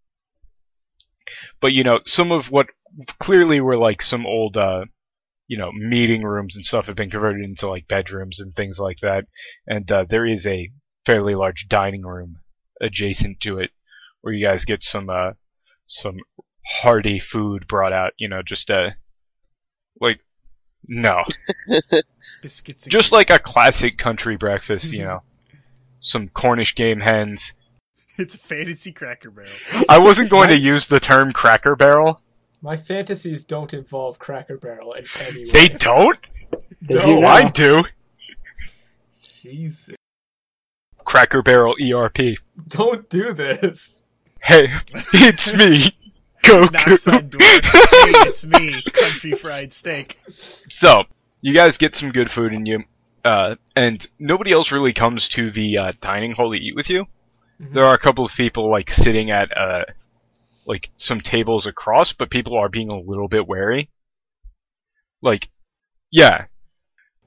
But, you know, some of what clearly were like some old, uh, you know, meeting rooms and stuff have been converted into like bedrooms and things like that. And uh, there is a fairly large dining room adjacent to it, where you guys get some uh, some hearty food brought out. You know, just uh, like no, Biscuits. And just gravy. like a classic country breakfast. You know, some Cornish game hens. It's a fantasy Cracker Barrel. I wasn't going to use the term Cracker Barrel. My fantasies don't involve Cracker Barrel in any way. They don't. They No, do Oh, now. I do. Jesus. Cracker Barrel E R P. Don't do this. Hey, it's me, Knocks on Goku. door. Hey, it's me, Country Fried Steak. So, you guys get some good food in you, uh, and nobody else really comes to the uh, dining hall to eat with you. Mhm. There are a couple of people like sitting at uh, like some tables across, but people are being a little bit wary. Like, yeah,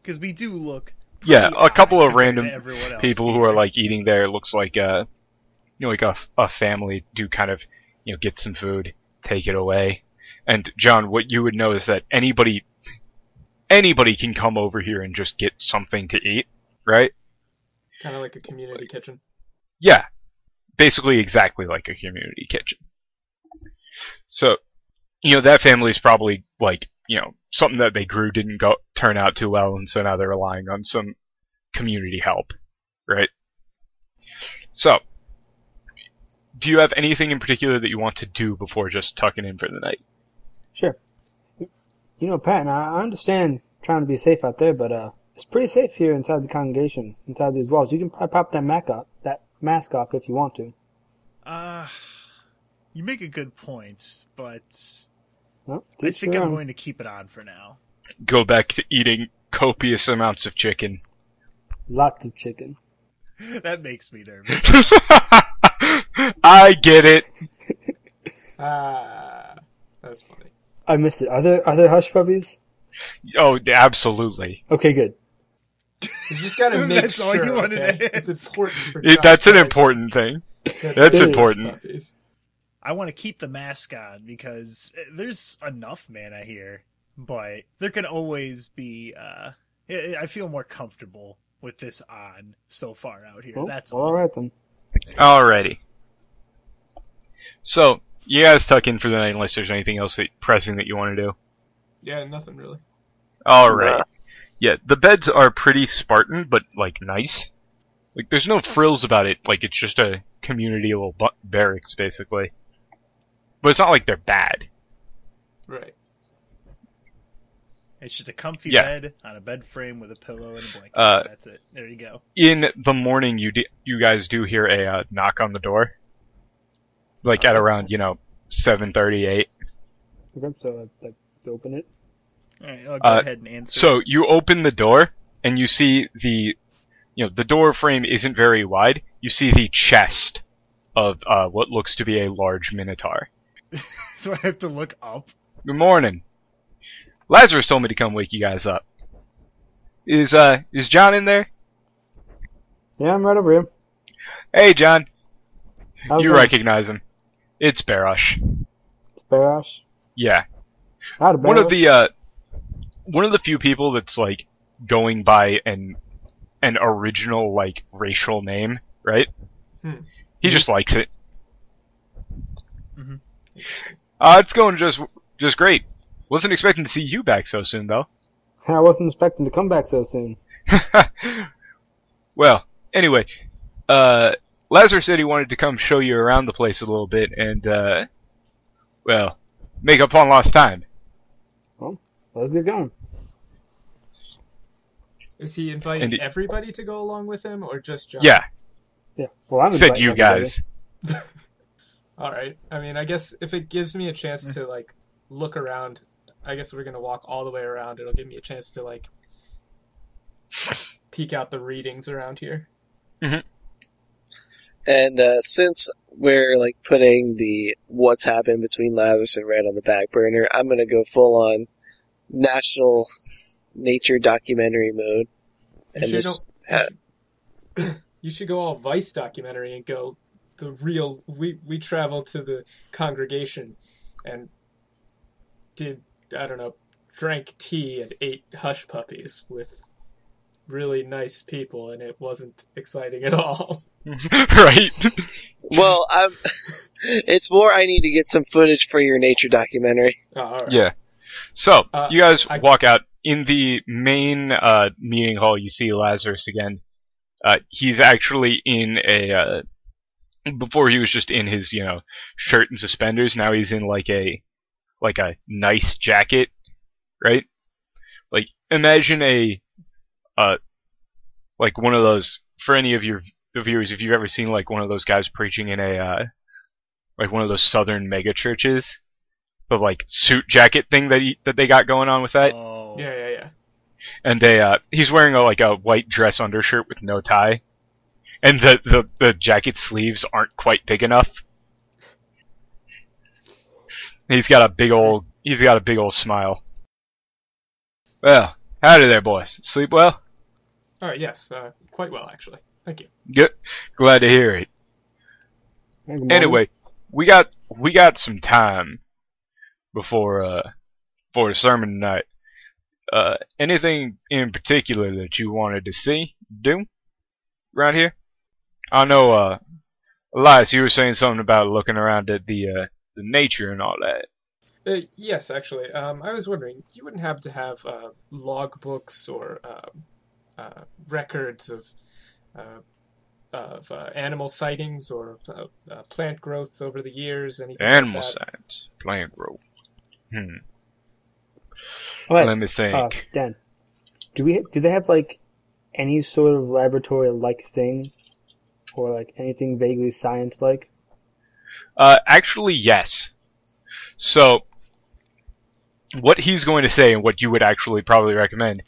because we do look. Yeah, pretty a couple odd of compared to random everyone else people who here. are like eating there. Looks like uh, you know, like a, a family do kind of, you know, get some food, take it away. And John, what you would know is that anybody, anybody can come over here and just get something to eat, right? Kind of like a community kitchen. Yeah, basically exactly like a community kitchen. So, you know, that family's probably like, you know, something that they grew didn't go turn out too well, and so now they're relying on some community help, right? So, do you have anything in particular that you want to do before just tucking in for the night? Sure. You know, Pat, and I I understand trying to be safe out there, but uh, it's pretty safe here inside the congregation, inside these walls. You can probably pop that mask off, that mask off if you want to. Uh, you make a good point, but Well, I teach think your I'm own. going to keep it on for now. Go back to eating copious amounts of chicken. Lots of chicken. That makes me nervous. I get it. Ah, that's funny. I missed it. Are there are there hush puppies? Oh, absolutely. Okay, good. You just gotta make That's all sure. you wanted okay? to It's important for It, John's that's an character important thing. that That's there's important. puppies. I want to keep the mask on because there's enough mana here, but there can always be. Uh, I I feel more comfortable with this on so far out here. Well, That's all all. right then. Alrighty. So, you guys tuck in for the night unless there's anything else that, pressing that you want to do. Yeah, nothing really. Alright. Nah. Yeah, the beds are pretty Spartan, but, like, nice. Like, there's no frills about it. Like, it's just a community little bu- barracks, basically. But it's not like they're bad. Right. It's just a comfy Yeah. bed on a bed frame with a pillow and a blanket. Uh, That's it. There you go. In the morning, you d- you guys do hear a uh, knock on the door. Like, at around, you know, seven thirty-eight. Okay, so I, I open it. All right, I'll go Uh, ahead and answer. So you open the door, and you see the, you know, the door frame isn't very wide. You see the chest of uh, what looks to be a large minotaur. So I have to look up. Good morning. Lazarus told me to come wake you guys up. Is uh is John in there? Yeah, I'm right over here. Hey, John. How's it You going? recognize him? It's Barash. It's Barash. Yeah, Howdy, one of Barash. the uh, one of the few people that's like going by an an original like racial name, right? Hmm. He just likes it. Mhm. Interesting. Uh, it's going just just great. Wasn't expecting to see you back so soon, though. I wasn't expecting to come back so soon. Well, anyway, uh, Lazarus said he wanted to come show you around the place a little bit and, uh, well, make up on lost time. Let's get going. Is he inviting And it- everybody to go along with him, or just John? Yeah, Yeah. Well, I'm said inviting you everybody. guys. All right. I mean, I guess if it gives me a chance to like look around, I guess we're gonna walk all the way around. It'll give me a chance to like peek out the readings around here. And uh, since we're like putting the what's happened between Lazarus and Red on the back burner, I'm gonna go full on national nature documentary mode. You And should, this, go, you, should, you should go all Vice documentary and go the real. We we traveled to the congregation and did I don't know drank tea and ate hush puppies with really nice people, and it wasn't exciting at all. Right? well, I'm. It's more I need to get some footage for your nature documentary. Oh, all right. Yeah. So, Uh, you guys I- walk out. In the main uh, meeting hall, you see Lazarus again. Uh, he's actually in a... Uh, before he was just in his, you know, shirt and suspenders. Now he's in like a like a nice jacket, right? Like, imagine a... Uh, like one of those... For any of your the viewers, if you've ever seen like one of those guys preaching in a... Uh, like one of those southern mega churches, the like suit jacket thing that he, that they got going on with that. Oh. Yeah, yeah, yeah. And they uh he's wearing a like a white dress undershirt with no tie. And the, the, the jacket sleeves aren't quite big enough. He's got a big old he's got a big old smile. Well, Howdy there, boys. Sleep well? All right, yes, uh, quite well, actually. Thank you. Good. Glad to hear it. Good morning. Anyway, we got we got some time before uh for the sermon tonight. Uh, anything in particular that you wanted to see, do, around here? I know, uh, Elias, you were saying something about looking around at the uh, the nature and all that. Uh, yes, actually. Um, I was wondering, you wouldn't have to have uh, log books or uh, uh, records of uh, of uh, animal sightings or uh, uh, plant growth over the years, anything Animal like that? science, plant growth. Hmm. Oh, wait, Let me think. uh, Dan, do we do they have like any sort of laboratory-like thing, or like anything vaguely science-like? Uh, actually, yes. So, what he's going to say and what you would actually probably recommend.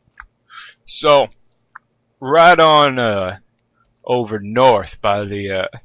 So, right on, uh, over north by the, uh,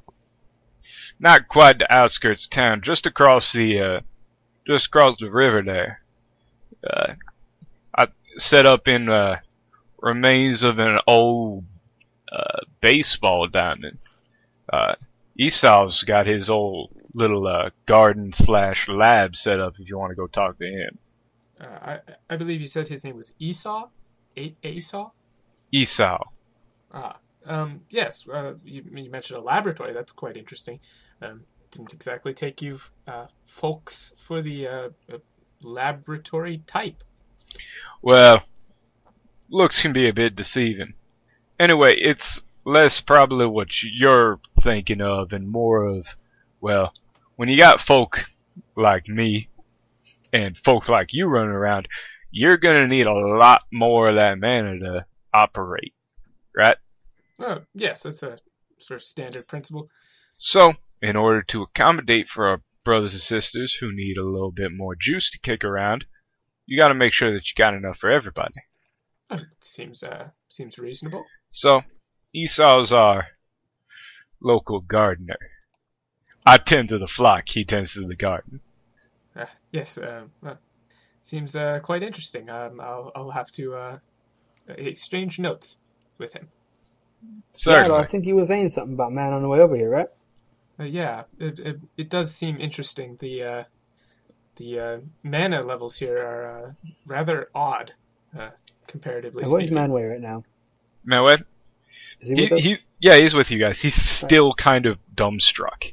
not quite the outskirts of town, just across the, uh, just across the river there, uh, I set up in, uh, remains of an old, uh, baseball diamond. Uh, Esau's got his old little, uh, garden slash lab set up if you want to go talk to him. Uh, I, I believe you said his name was Esau? A- Esau? Esau. Ah, um, yes, uh, you, you mentioned a laboratory. That's quite interesting. Um, didn't exactly take you uh, folks for the uh, uh, laboratory type. Well, looks can be a bit deceiving. Anyway, it's less probably what you're thinking of and more of, well, when you got folk like me and folk like you running around, you're gonna need a lot more of that mana to operate, right? Oh, yes, that's a sort of standard principle. So, in order to accommodate for our brothers and sisters who need a little bit more juice to kick around, you gotta make sure that you got enough for everybody. Uh, seems uh, seems reasonable. So, Esau's our local gardener. I tend to the flock, he tends to the garden. Uh, yes, uh, uh, seems uh, quite interesting. Um, I'll I'll have to uh, exchange notes with him. Certainly. Yeah, I think you were saying something about man on the way over here, right? Uh, yeah, it, it it does seem interesting. The uh, the uh, mana levels here are uh, rather odd, uh, comparatively And where's speaking. Manway right now? Now what? Is he, He, with us? he's yeah, he's with you guys. He's still kind of dumbstruck.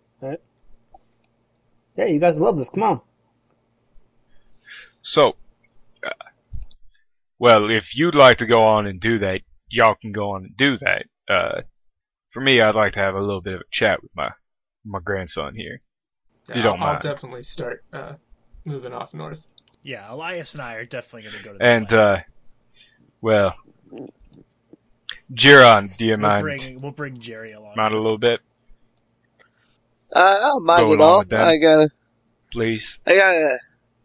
Yeah, you guys love this. Come on. So, uh, well, if you'd like to go on and do that, y'all can go on and do that. Uh, for me, I'd like to have a little bit of a chat with my my grandson here. Yeah, you don't I'll, I'll mind. definitely start uh, moving off north. Yeah, Elias and I are definitely going to go to the And lab. uh, well, Jiron, do you we'll mind bring we'll bring Jerry along. mind a little bit, Uh, I don't mind Go at along all. with that. I gotta, please? I gotta,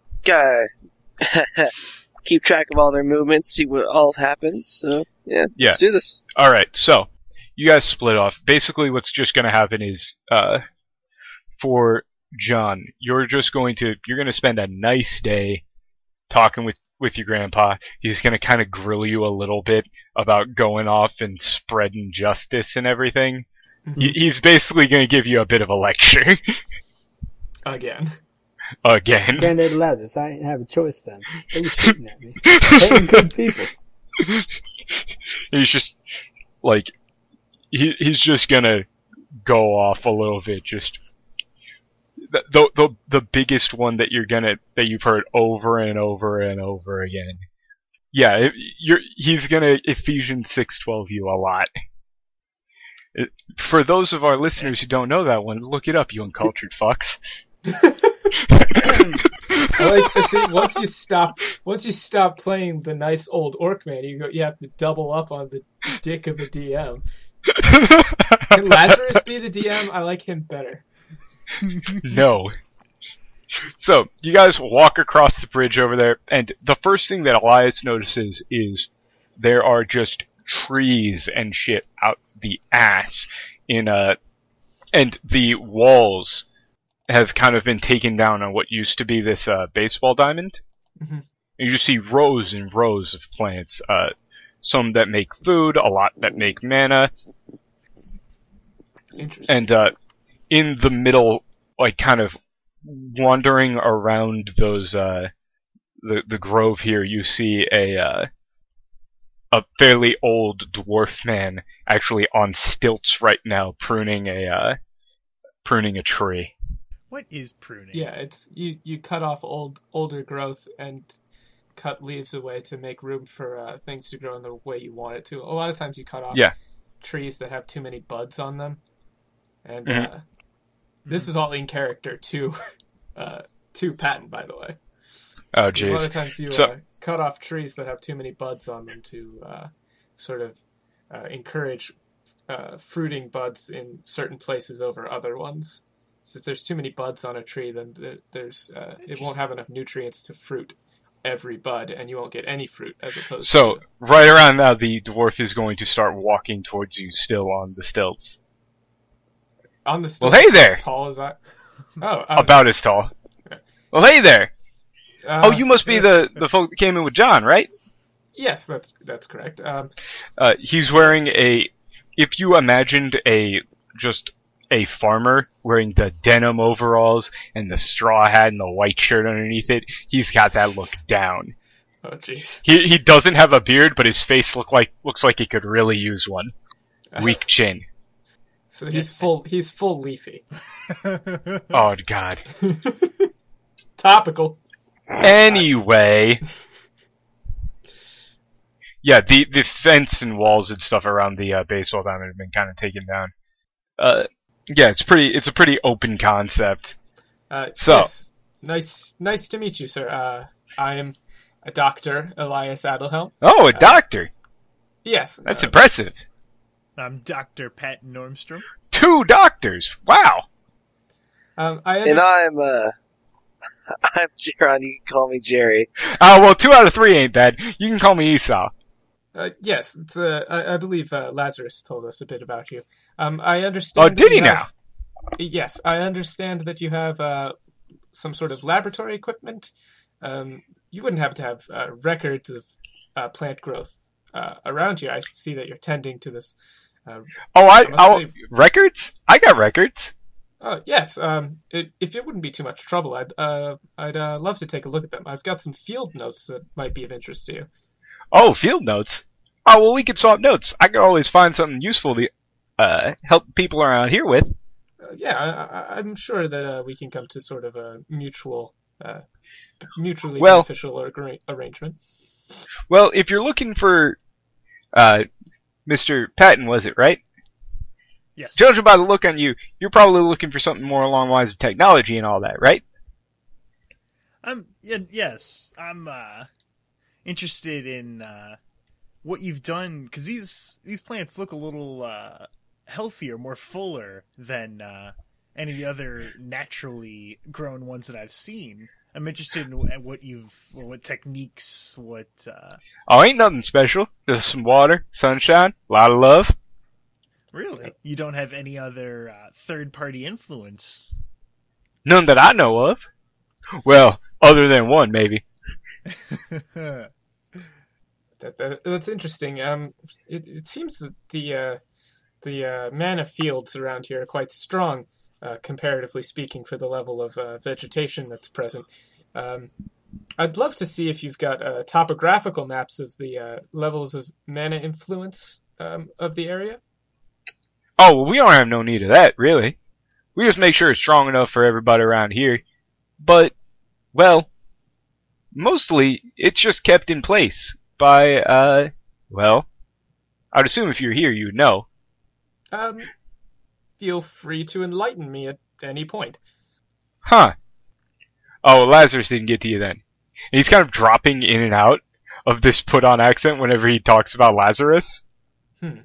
gotta keep track of all their movements, see what all happens. So yeah, Yeah. let's do this. All right, so you guys split off. Basically, what's just going to happen is, uh, for John, you're just going to you're going to spend a nice day talking with with your grandpa. He's going to kind of grill you a little bit about going off and spreading justice and everything. He, he's basically going to give you a bit of a lecture Again. again. Granddad Lazarus, I didn't have a choice then. They were shooting at me. They were good people. He's just like he he's just gonna go off a little bit. Just the the the, the biggest one that you're gonna that you've heard over and over and over again. Yeah, it, you're he's gonna Ephesians six twelve you a lot. It, for those of our listeners who don't know that one, look it up, you uncultured fucks. I like see once you stop once you stop playing the nice old orc man, you go you have to double up on the dick of the D M. Can Lazarus be the D M? I like him better. No. So, you guys walk across the bridge over there, and the first thing that Elias notices is there are just trees and shit out the ass in a, and the walls have kind of been taken down on what used to be this uh, baseball diamond. Mhm. and you just see rows and rows of plants. Uh, some that make food, a lot that make mana, Interesting. and uh, in the middle, like kind of wandering around those uh, the the grove here, you see a uh, a fairly old dwarf man actually on stilts right now, pruning a uh, pruning a tree. What is pruning? Yeah, it's you. You cut off old, older growth and cut leaves away to make room for uh, things to grow in the way you want it to. A lot of times, you cut off Yeah. trees that have too many buds on them, and Mhm. uh, this is all in character to uh, to Patton, by the way. Oh A lot jeez. of times, you So- uh, cut off trees that have too many buds on them to uh, sort of uh, encourage uh, fruiting buds in certain places over other ones. So if there's too many buds on a tree, then there, there's uh, it won't have enough nutrients to fruit every bud, and you won't get any fruit as opposed So to... right around now, the dwarf is going to start walking towards you, still on the stilts, On the Well, stilts hey there! as tall as I... Oh, um, about as tall. Okay. Well, hey there. uh, Oh, you must be the the folk that came in with John, right? Yes, that's that's correct. Um, Uh, he's wearing a. If you imagined a just a farmer wearing the denim overalls and the straw hat and the white shirt underneath it, he's got that look down. oh, jeez. He he doesn't have a beard, but his face look like looks like he could really use one. Weak chin. So he's full. He's full leafy. Oh God. Topical. Anyway. Yeah, the the fence and walls and stuff around the uh, baseball diamond have been kind of taken down. Uh, yeah, it's pretty. It's a pretty open concept. Uh, So- yes. Nice, nice to meet you, sir. Uh, I am a Doctor Elias Adelhelm. Oh, a doctor. Yes, That's uh, impressive. I'm Doctor Pat Normstrom. Two doctors. Wow. Um, I And understand. I'm, uh, I'm Jiron. You can call me Jerry. Uh, well, two out of three ain't bad. You can call me Esau. Uh, yes, it's, uh, I, I believe uh, Lazarus told us a bit about you. Um, I understand. Oh, that did you he have- Yes, I understand that you have uh, some sort of laboratory equipment. Um, you wouldn't happen to have uh, records of uh, plant growth uh, around here. I see that you're tending to this. Uh, Oh, I. I must Oh, say- records? I got records. oh, yes. Um, it, if it wouldn't be too much trouble, I'd uh, I'd uh, love to take a look at them. I've got some field notes that might be of interest to you. Oh, field notes. Oh, well, we could swap notes. I could always find something useful to uh, help people around here with. Uh, yeah, I, I, I'm sure that uh, we can come to sort of a mutual, uh, mutually Well- beneficial arra- arrangement. Well, if you're looking for uh, Mister Patton, was it, right? Yes. Judging by the look on you, you're probably looking for something more along the lines of technology and all that, right? I'm yeah, yes. I'm uh, interested in uh, what you've done because these these plants look a little uh, healthier, more fuller than uh, any of the other naturally grown ones that I've seen. I'm interested in wh- what you've, what techniques, what. Uh, Oh, ain't nothing special. Just some water, sunshine, a lot of love. really, you don't have any other uh, third-party influence. None that I know of. Well, other than one, maybe. That, that that's interesting. Um, it it seems that the uh, the uh, mana fields around here are quite strong, uh, comparatively speaking, for the level of uh, vegetation that's present. Um, I'd love to see if you've got uh, topographical maps of the uh, levels of mana influence um, of the area. Oh, well, we don't have no need of that, really. We just make sure it's strong enough for everybody around here. But, well, mostly it's just kept in place by, uh, well, I'd assume if you're here, you'd know. Um, feel free to enlighten me at any point. Huh. Oh, Lazarus didn't get to you then. And he's kind of dropping in and out of this put-on accent whenever he talks about Lazarus. Hmm.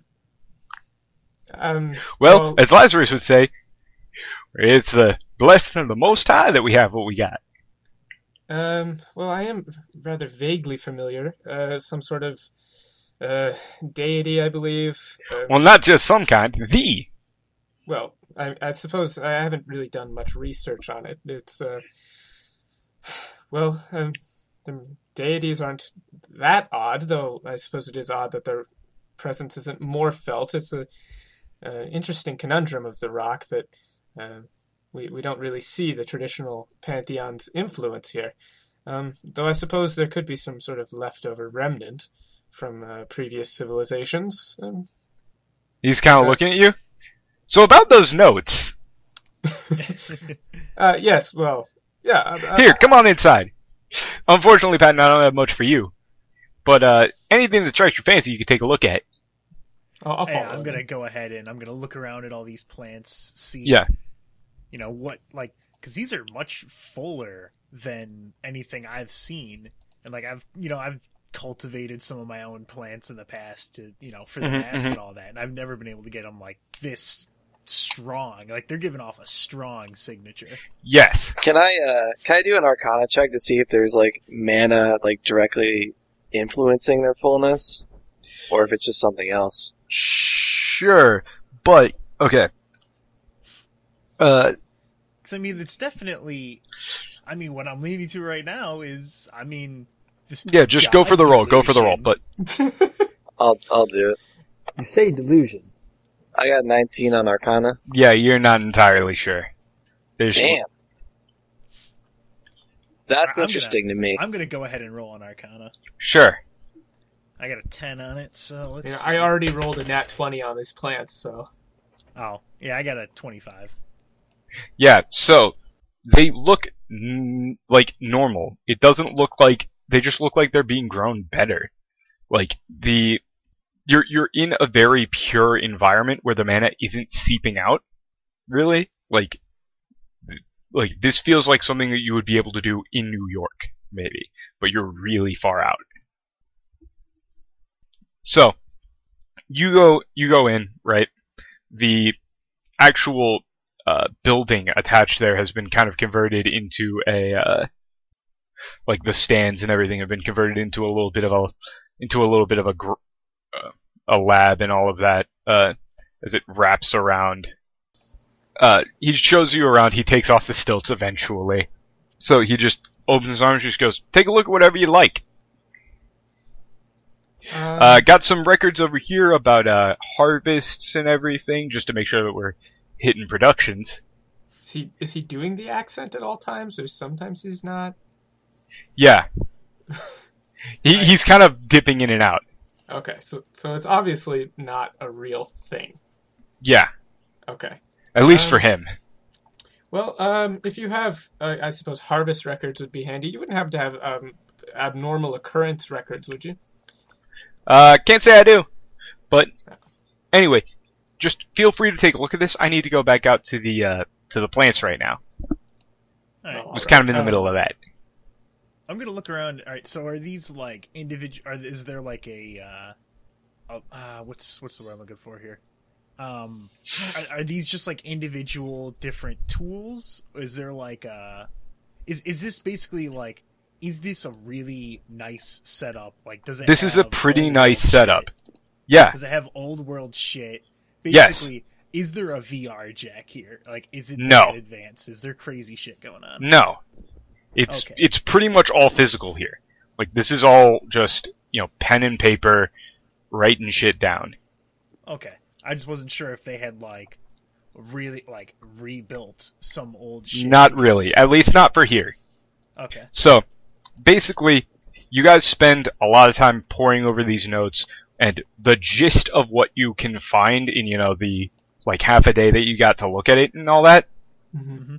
Um, Well, Well- as Lazarus would say, it's the blessing of the Most High that we have what we got. Um, well, I am rather vaguely familiar. Uh, some sort of uh, deity, I believe. Um, Well, not just some kind, the. well, I, I suppose I haven't really done much research on it. It's, uh, well, um, there deities aren't that odd, though I suppose it is odd that their presence isn't more felt. It's a uh, interesting conundrum of the rock that uh, we, we don't really see the traditional pantheon's influence here. Um, though I suppose there could be some sort of leftover remnant from uh, previous civilizations. Um, He's kind of uh, looking at you. So about those notes. uh, yes, well, yeah. Uh, Here, come on inside. Unfortunately, Patton, I don't have much for you. But uh, anything that strikes your fancy, you can take a look at. I'll, I'll Hey, follow. I'm you. gonna go ahead and I'm gonna look around at all these plants, see, Yeah. you know, what, like, because these are much fuller than anything I've seen, and like I've, you know, I've cultivated some of my own plants in the past to, you know, for the Mhm, mask mhm. and all that, and I've never been able to get them like this strong. Like they're giving off a strong signature. Yes. Can I uh can I do an Arcana check to see if there's like mana like directly influencing their fullness, or if it's just something else? Sure. But, okay. Uh, Because I mean, it's definitely. I mean, what I'm leaning to right now is, I mean, this. yeah, just go for the roll. Go for the roll. delusion. But, I'll I'll do it. You say delusion. I got nineteen on Arcana. yeah, you're not entirely sure. There's, Damn. That's I'm gonna- interesting to me. I'm gonna go ahead and roll on Arcana. Sure. I got a ten on it, so let's. Yeah, see. I already rolled a nat twenty on these plants, so Oh, yeah, I got a twenty-five. Yeah, so, they look n- like normal. It doesn't look like, they just look like they're being grown better. Like, the, you're, you're in a very pure environment where the mana isn't seeping out, really. Like, like, this feels like something that you would be able to do in New York, maybe. But you're really far out. So, you go, you go in, right? The actual uh, building attached there has been kind of converted into a uh, like the stands and everything have been converted into a little bit of a into a little bit of a gr- uh, a lab and all of that uh, as it wraps around. Uh, he shows you around. He takes off the stilts eventually, so he just opens his arms and just goes, "Take a look at whatever you like." um, Uh, got some records over here about uh, harvests and everything, just to make sure that we're hitting productions. is he is he doing the accent at all times, or sometimes he's not? Yeah. he, he's kind of dipping in and out. Okay, so so it's obviously not a real thing. Yeah, Okay. at least Um, for him. Well, um, if you have, uh, I suppose, harvest records would be handy. You wouldn't have to have um, abnormal occurrence records, would you? Uh, can't say I do. But anyway, just feel free to take a look at this. I need to go back out to the uh, to the plants right now. All right. Oh. I was kind of in the Uh, middle of that. I'm gonna look around. All right, so are these like individual? Are is there like a uh, a- uh, what's what's the word I'm looking for here? Um, are, are these just like individual different tools? Is there like a is is this basically like is this a really nice setup? Like, does it? This is a have pretty old nice world setup. shit? Yeah, Does it have old world shit? Yes. Basically, is there a V R jack here? Like, is it No. that advanced? Is there crazy shit going on? no. It's Okay. it's pretty much all physical here. Like, this is all just, you know, pen and paper, writing shit down. Okay, I just wasn't sure if they had like really like rebuilt some old shit. Not really. At least not for here. Okay. So, basically, you guys spend a lot of time poring over these notes, and the gist of what you can find in, you know, the, like, half a day that you got to look at it and all that, Mm-hmm.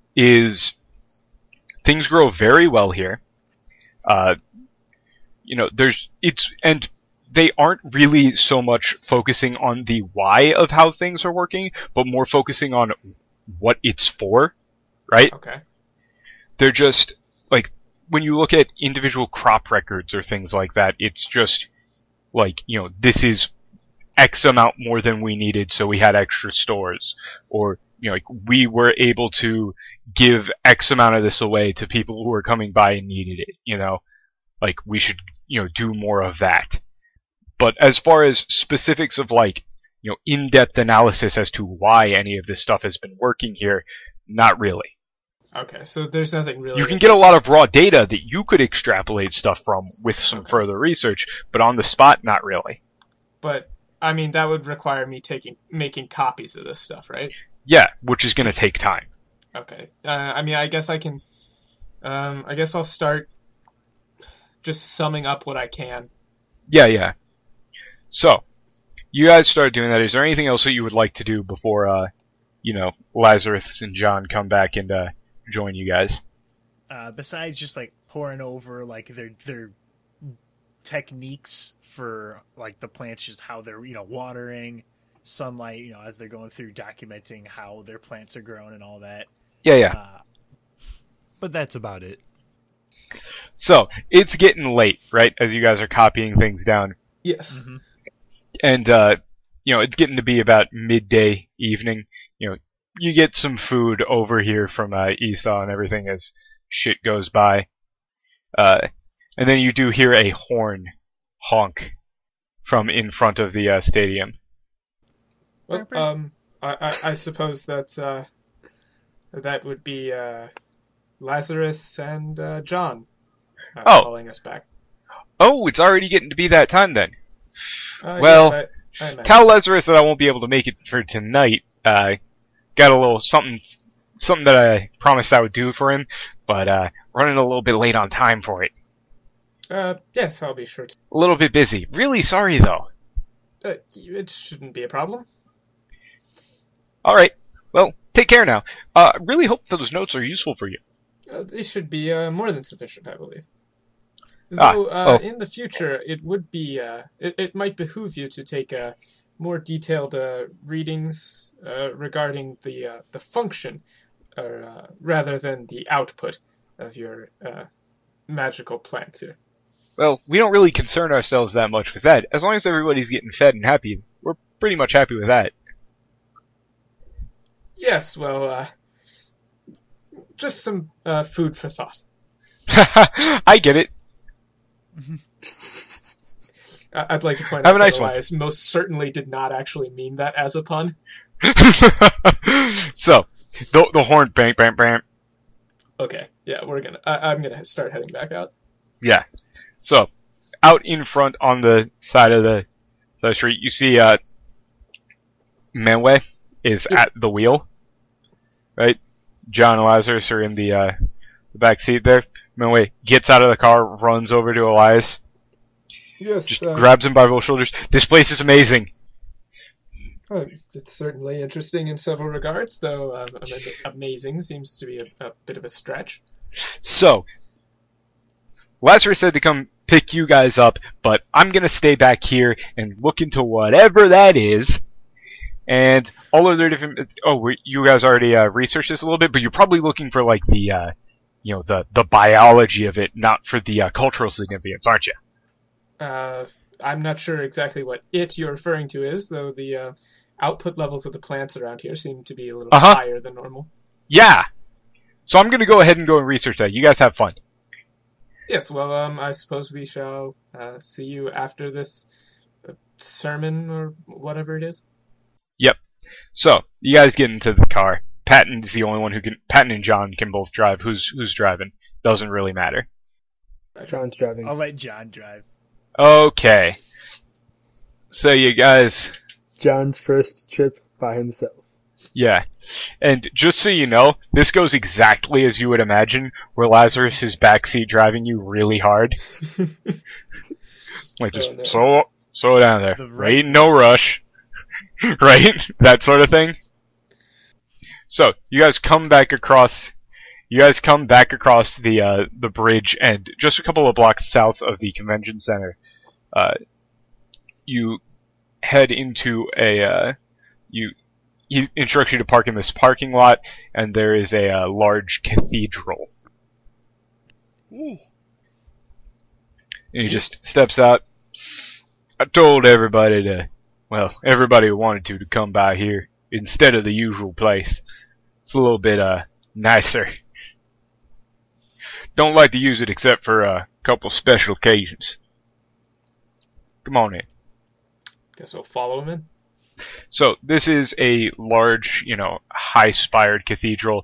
is things grow very well here. Uh, you know, there's, it's, and they aren't really so much focusing on the why of how things are working, but more focusing on what it's for, right? Okay. They're just, like, when you look at individual crop records or things like that, it's just, like, you know, this is X amount more than we needed, so we had extra stores. Or, you know, like, we were able to give X amount of this away to people who were coming by and needed it, you know? Like, we should, you know, do more of that. But as far as specifics of, like, you know, in-depth analysis as to why any of this stuff has been working here, not really. Okay, so there's nothing really. You can get a lot of raw data that you could extrapolate stuff from with some Okay. further research, but on the spot, not really. But I mean, that would require me taking making copies of this stuff, right? Yeah, which is going to take time. Okay. Uh, I mean, I guess I can. Um, I guess I'll start just summing up what I can. Yeah, yeah. So, you guys start doing that. Is there anything else that you would like to do before, uh, you know, Lazarus and John come back and uh, join you guys? Uh, besides just like pouring over like their their techniques for like the plants, just how they're you know watering, sunlight, you know, as they're going through documenting how their plants are growing and all that. Yeah, yeah. Uh, but that's about it. So, it's getting late, right, as you guys are copying things down. Yes. Mhm. And, uh, you know, it's getting to be about midday evening. You know, you get some food over here from uh, Esau and everything as shit goes by. Uh, and then you do hear a horn honk from in front of the uh, stadium. Well, um, I, I, I suppose that's uh, that would be uh, Lazarus and uh, John uh, Oh. calling us back. Oh, it's already getting to be that time then. Uh, Well, yes, I, I imagine. Tell Lazarus that I won't be able to make it for tonight. Uh, got a little something, something that I promised I would do for him, but uh, running a little bit late on time for it. Uh, yes, I'll be sure to. A little bit busy. Really sorry though. Uh, it shouldn't be a problem. All right. Well, take care now. Uh, I really hope those notes are useful for you. Uh, they should be uh, more than sufficient, I believe. Ah, Though, uh, oh. in the future, it would be, uh, it, it might behoove you to take uh, more detailed uh, readings uh, regarding the uh, the function, or uh, rather than the output of your uh, magical plants here. Well, we don't really concern ourselves that much with that. As long as everybody's getting fed and happy, we're pretty much happy with that. Yes, well, uh, just some uh, food for thought. I get it. I- I'd like to point Have out a nice that one. Elias most certainly did not actually mean that as a pun. So, the, the horn, bang, bang, bang. Okay, yeah, we're gonna. I, I'm gonna start heading back out. Yeah. So, out in front on the side of the, side of the street, you see, uh, Manway is Yeah. at the wheel. Right? John and Lazarus are in the, uh, the back seat there. Manway gets out of the car, runs over to Elias, Yes, just uh, grabs him by both shoulders. This place is amazing. uh, it's certainly interesting in several regards, though uh, am- amazing seems to be a, a bit of a stretch. So, Lazarus said to come pick you guys up, but I'm gonna stay back here and look into whatever that is. And all of their different, oh, we- you guys already uh, researched this a little bit, but you're probably looking for like the, uh, you know, the, the biology of it, not for the uh, cultural significance, aren't you? Uh, I'm not sure exactly what it you're referring to is, though the uh, output levels of the plants around here seem to be a little Uh-huh. higher than normal. Yeah! So I'm gonna go ahead and go and research that. You guys have fun. Yes, well, um, I suppose we shall uh, see you after this uh, sermon or whatever it is. Yep. So, you guys get into the car. Patton is the only one who can, Patton and John can both drive. Who's, who's driving? Doesn't really matter. John's driving. I'll let John drive. Okay. So you guys, John's first trip by himself. yeah. And just so you know, this goes exactly as you would imagine, where Lazarus is backseat driving you really hard. Like, just Oh, no. slow, slow down there. The right- Right? No rush. Right? That sort of thing. So, you guys come back across, you guys come back across the, uh, the bridge, and just a couple of blocks south of the convention center, uh, you head into a, uh, you, he instructs you to park in this parking lot, and there is a, uh, large cathedral. Ooh. And he just steps out. I told everybody to, well, everybody who wanted to, to come by here instead of the usual place. It's a little bit, uh, nicer. Don't like to use it except for a couple special occasions. Come on in. Guess we'll follow him in. So, this is a large, you know, high-spired cathedral.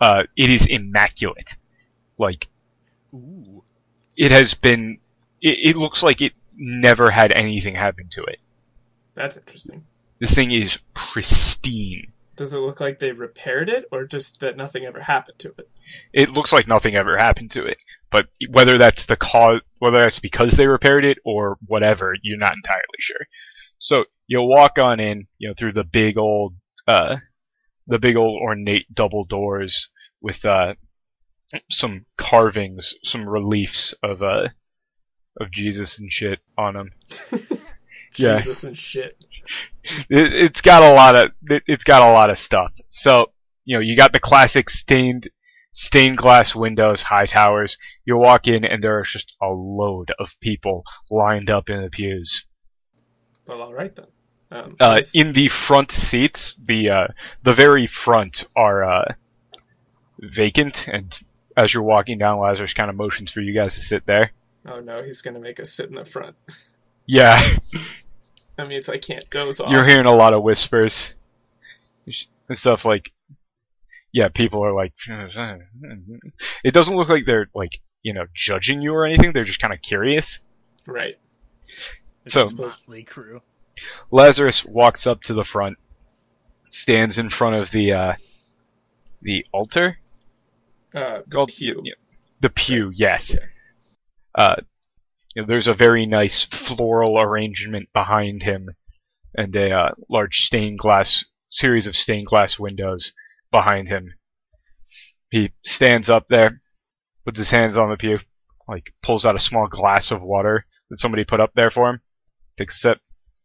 uh, it is immaculate. Like, Ooh. it has been, it, it looks like it never had anything happen to it. That's interesting. This thing is pristine. Does it look like they repaired it, or just that nothing ever happened to it? It looks like nothing ever happened to it. But whether that's the cause, whether that's because they repaired it or whatever, you're not entirely sure. So you'll walk on in, you know, through the big old, uh, the big old ornate double doors with uh, some carvings, some reliefs of uh, of Jesus and shit on them. Yeah. Jesus and shit. It, it's got a lot of, it, it's got a lot of stuff. So you know, you got the classic stained. Stained glass windows, high towers. You walk in and there is just a load of people lined up in the pews. Well, all right then. Um, Uh, this- in the front seats, the uh, the very front are uh, vacant, and as you're walking down, Lazarus kind of motions for you guys to sit there. oh no, he's gonna make us sit in the front. Yeah, That means I can't doze off. you're hearing a lot of whispers and stuff like. Yeah, people are like, it doesn't look like they're like, you know, judging you or anything. They're just kind of curious. Right. This So- is Motley Crew. Lazarus walks up to the front, stands in front of the uh, the altar. Uh, the Called- pew. yeah, the pew, yes. Uh, you know, there's a very nice floral arrangement behind him, and a uh, large stained glass series of stained glass windows behind him. He stands up there, puts his hands on the pew, like pulls out a small glass of water that somebody put up there for him, takes a sip,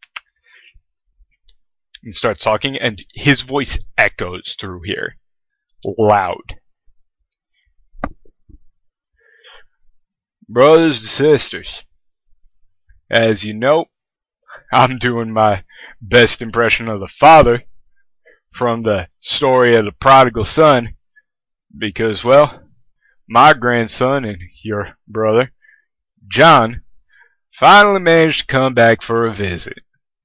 and starts talking, and his voice echoes through here, loud. Brothers and sisters, as you know, I'm doing my best impression of the Father from the story of the prodigal son, because, well, my grandson and your brother, John, finally managed to come back for a visit.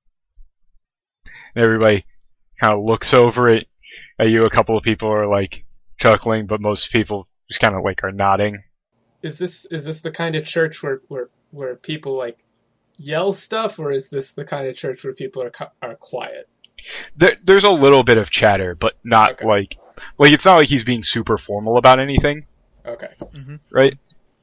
And everybody kind of looks over it at you. A couple of people are like chuckling, but most people just kind of like are nodding. Is this is this the kind of church where where where people like yell stuff, or is this the kind of church where people are cu- are quiet? There, there's a little bit of chatter, but not Okay. like, like it's not like he's being super formal about anything, Okay. right?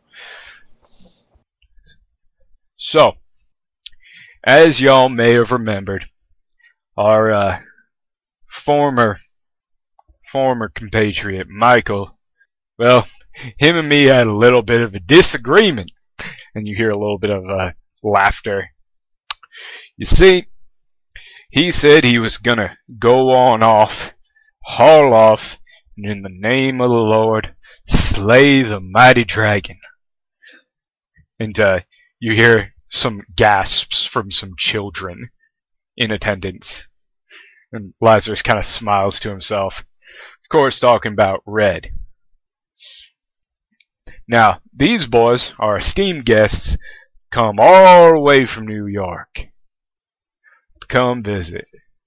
So, as y'all may have remembered, our uh, former former compatriot Michael, well, him and me had a little bit of a disagreement, and you hear a little bit of uh, laughter. You see, he said he was gonna go on off, haul off, and in the name of the Lord, slay the mighty dragon. And uh, you hear some gasps from some children in attendance. And Lazarus kind of smiles to himself. Of course, talking about Red. Now, these boys are esteemed guests, come all the way from New York to come visit.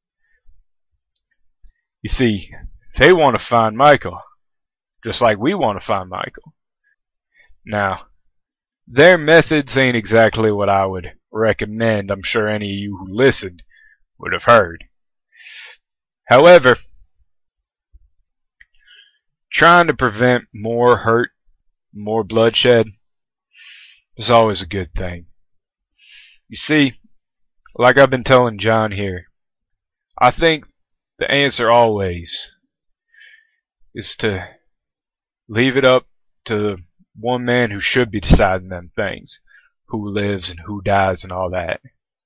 You see, they want to find Michael, just like we want to find Michael. Now, their methods ain't exactly what I would recommend. I'm sure any of you who listened would have heard. However, trying to prevent more hurt, more bloodshed, is always a good thing. You see, like I've been telling John here, I think the answer always is to leave it up to the one man who should be deciding them things, who lives and who dies and all that.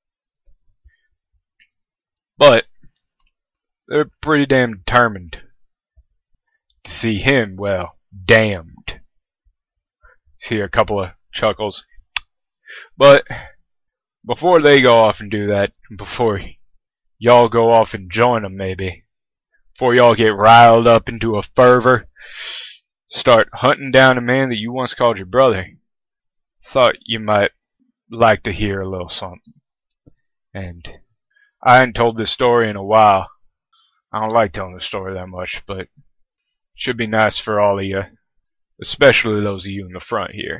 But they're pretty damn determined to see him, well, damned. See a couple of chuckles. But before they go off and do that, before y'all go off and join them maybe, before y'all get riled up into a fervor, start hunting down a man that you once called your brother, thought you might like to hear a little something. And I hadn't told this story in a while. I don't like telling this story that much, but Should be nice for all of you, especially those of you in the front here.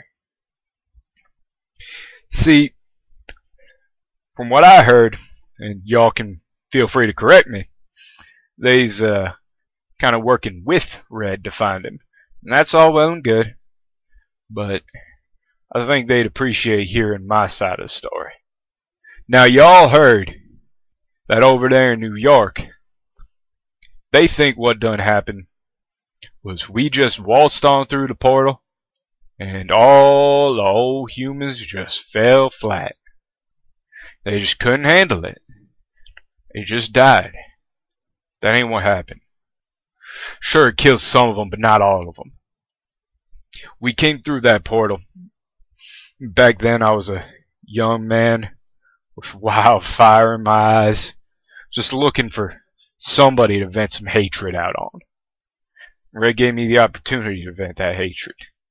See, from what I heard, and y'all can feel free to correct me, they's uh, kind of working with Red to find him. And that's all well and good, but I think they'd appreciate hearing my side of the story. Now, y'all heard that over there in New York, they think what done happened was we just waltzed on through the portal and all the old humans just fell flat. They just couldn't handle it. They just died. That ain't what happened. Sure, it killed some of them, but not all of them. We came through that portal. Back then I was a young man with wild fire in my eyes, just looking for somebody to vent some hatred out on. Red gave me the opportunity to vent that hatred.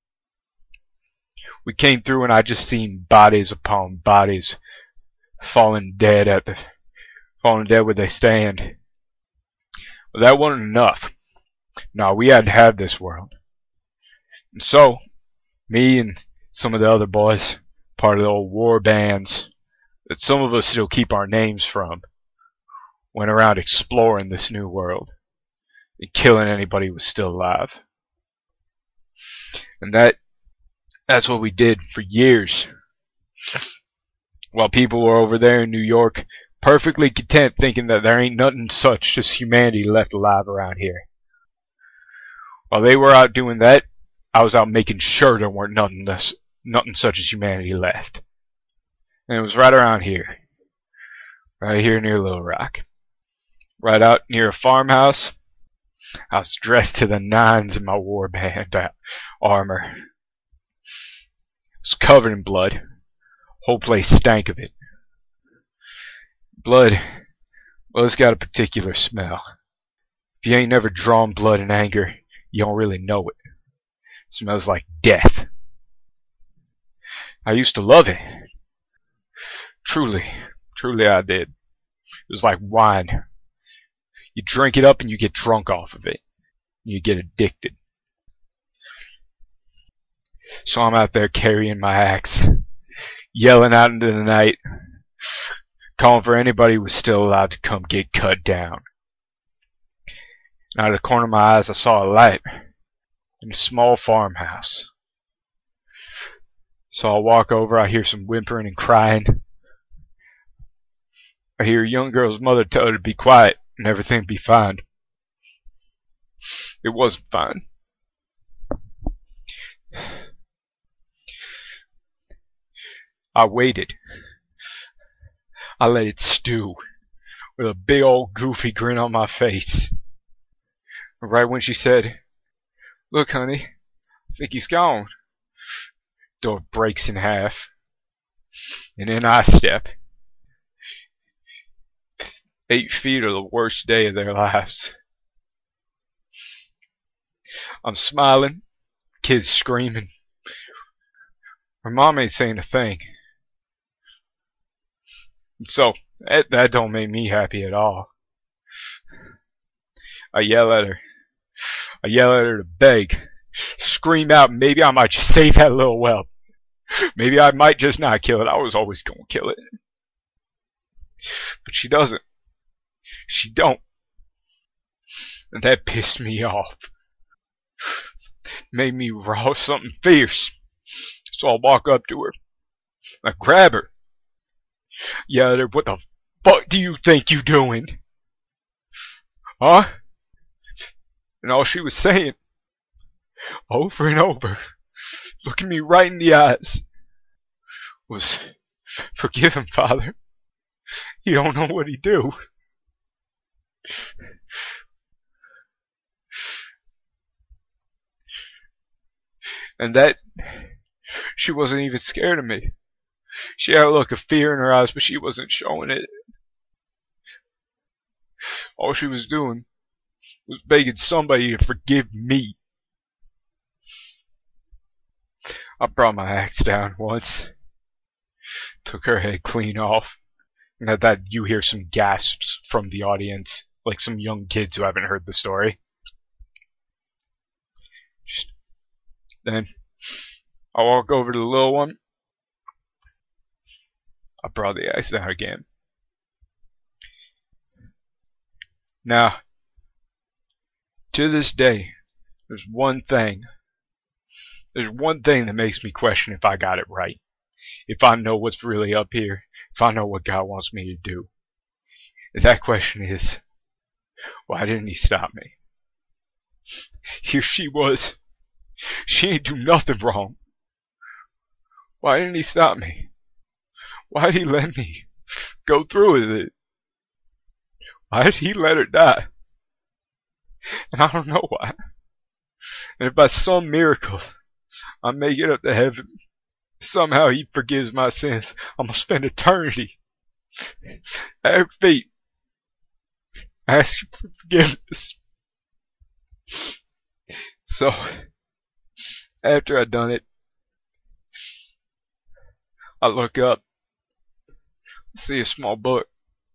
We came through and I just seen bodies upon bodies falling dead at the falling dead where they stand. But that wasn't enough. No, we had to have this world. And so, me and some of the other boys, part of the old war bands that some of us still keep our names from, went around exploring this new world and killing anybody who was still alive. And that that's what we did for years. While people were over there in New York perfectly content thinking that there ain't nothing such as humanity left alive around here. While they were out doing that, I was out making sure there weren't nothing, this, nothing such as humanity left. And it was right around here. Right here near Little Rock. Right out near a farmhouse. I was dressed to the nines in my war band armor. It was covered in blood. Whole place stank of it. Blood, well, it's got a particular smell. If you ain't never drawn blood in anger, you don't really know it. It smells like death. I used to love it. Truly, truly I did. It was like wine. You drink it up and you get drunk off of it. You get addicted. So I'm out there carrying my axe, yelling out into the night, calling for anybody who was still alive to come get cut down. And out of the corner of my eyes I saw a light in a small farmhouse. So I walk over, I hear some whimpering and crying. I hear a young girl's mother tell her to be quiet and everything be fine. It wasn't fine. I waited. I let it stew with a big old goofy grin on my face. Right when she said, "Look, honey, I think he's gone," door breaks in half, and in I step. Eight feet are the worst day of their lives. I'm smiling, kids screaming. Her mom ain't saying a thing. And so, that, that don't make me happy at all. I yell at her. I yell at her to beg. Scream out, maybe I might just save that little whelp. Maybe I might just not kill it. I was always gonna kill it. But she doesn't. She don't. And that pissed me off. Made me raw something fierce. So I walk up to her. I grab her. Yell at her, "What the fuck do you think you doing? Huh?" And all she was saying, over and over, looking me right in the eyes, was, "Forgive him, Father. He don't know what he do." And that, she wasn't even scared of me. She had a look of fear in her eyes, but she wasn't showing it. All she was doing was begging somebody to forgive me. I brought my axe down once, took her head clean off, and at that you hear some gasps from the audience, like some young kids who haven't heard the story. Then I walk over to the little one. I brought the ice down again. Now, to this day, there's one thing. There's one thing that makes me question if I got it right. If I know what's really up here. If I know what God wants me to do. And that question is, why didn't he stop me? Here she was. She ain't do nothing wrong. Why didn't he stop me? Why did he let me go through with it? Why did he let her die? And I don't know why. And if by some miracle I make it up to heaven, somehow he forgives my sins, I'm gonna spend eternity at her feet asking for forgiveness. So, after I done it, I look up, see a small book.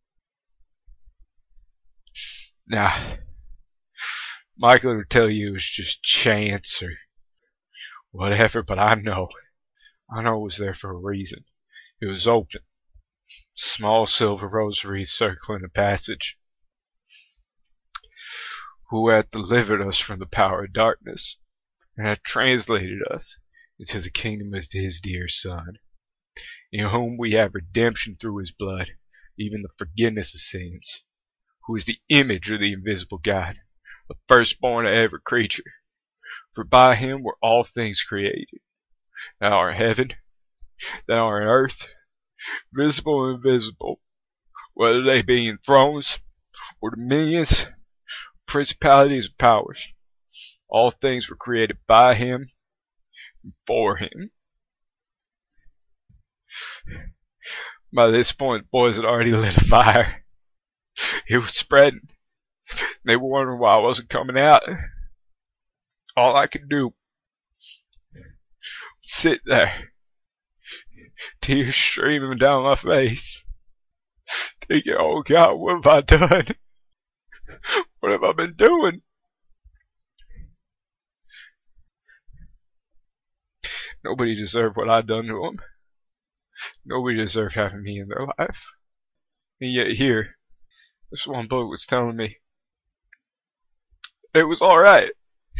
Now, Michael will tell you it was just chance or whatever, but I know. I know it was there for a reason. It was open. Small silver rosary circling the passage. Who hath delivered us from the power of darkness, and hath translated us into the kingdom of his dear Son, in whom we have redemption through his blood, even the forgiveness of sins, who is the image of the invisible God, the firstborn of every creature. For by him were all things created, that are in heaven, that are in earth, visible and invisible, whether they be in thrones, or dominions, principalities and powers. All things were created by him and for him. By this point, the boys had already lit a fire. It was spreading. They were wondering why I wasn't coming out. All I could do was sit there, tears streaming down my face, thinking, oh God, what have I done? What have I been doing? Nobody deserved what I'd done to them. Nobody deserved having me in their life. And yet here, this one book was telling me it was alright.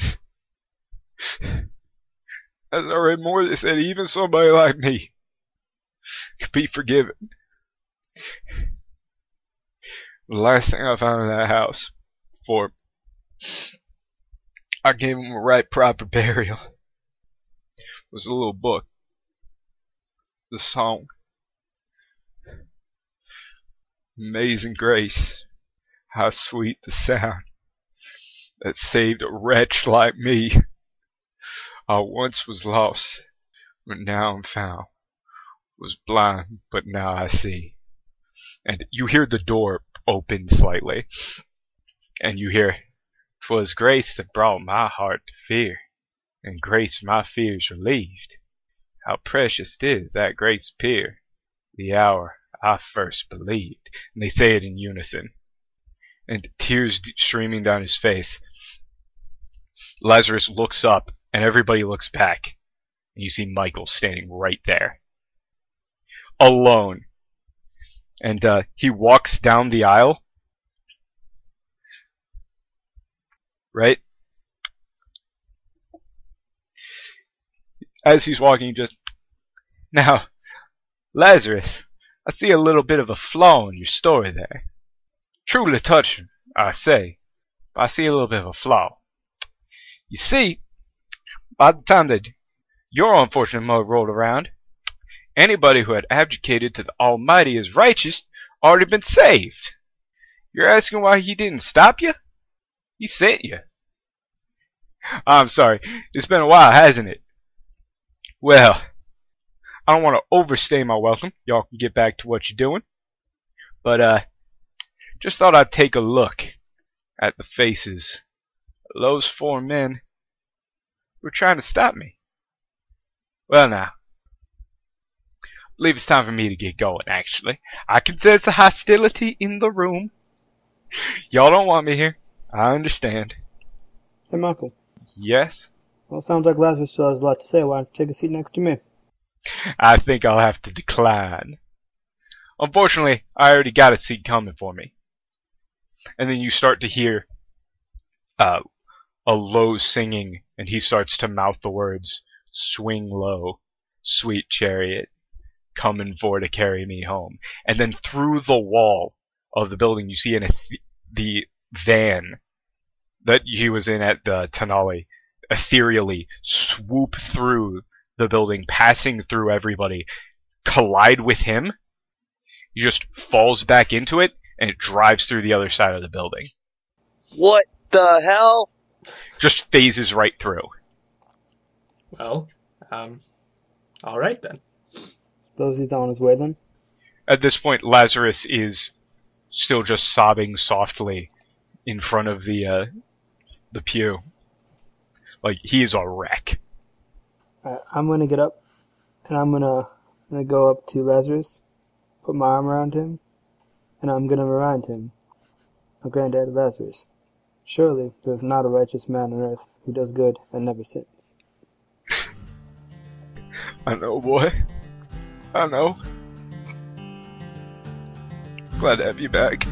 As I read more, they said even somebody like me could be forgiven. The last thing I found in that house before I gave him a right proper burial was a little book. The song. Amazing grace, how sweet the sound that saved a wretch like me. I once was lost, but now I'm found. Was blind, but now I see. And you hear the door open slightly, and you hear, 'twas grace that brought my heart to fear, and grace my fears relieved. How precious did that grace appear, the hour I first believed. And they say it in unison, and tears streaming down his face. Lazarus looks up, and everybody looks back, and you see Michael standing right there, alone. And uh, he walks down the aisle, right? As he's walking, he just, now, Lazarus, I see a little bit of a flaw in your story there. Truly touching, I say, but I see a little bit of a flaw. You see, by the time that your unfortunate mother rolled around, anybody who had abdicated to the Almighty as righteous already been saved. You're asking why he didn't stop you? He sent you. I'm sorry, it's been a while, hasn't it? Well, I don't want to overstay my welcome. Y'all can get back to what you're doing. But, uh, just thought I'd take a look at the faces of those four men who were trying to stop me. Well, now, I believe it's time for me to get going, actually. I can sense the hostility in the room. Y'all don't want me here. I understand. Hey, Michael. Yes? Well, sounds like Lazarus still has a lot to say. Why don't you take a seat next to me? I think I'll have to decline. Unfortunately, I already got a seat coming for me. And then you start to hear uh, a low singing, and he starts to mouth the words, "Swing low, sweet chariot, coming for to carry me home." And then through the wall of the building, you see an eth- the van that he was in at the Tenali ethereally swoop through the building, passing through everybody, collide with him. He just falls back into it, and it drives through the other side of the building. What the hell? Just phases right through. Well, um, all right then. Suppose he's on his way then? At this point, Lazarus is still just sobbing softly in front of the uh, the pew. Like, he is a wreck. Alright, I'm gonna get up, and I'm gonna, I'm gonna go up to Lazarus, put my arm around him, and I'm gonna remind him, my granddad Lazarus, surely there is not a righteous man on earth who does good and never sins. I know, boy. I know. Glad to have you back.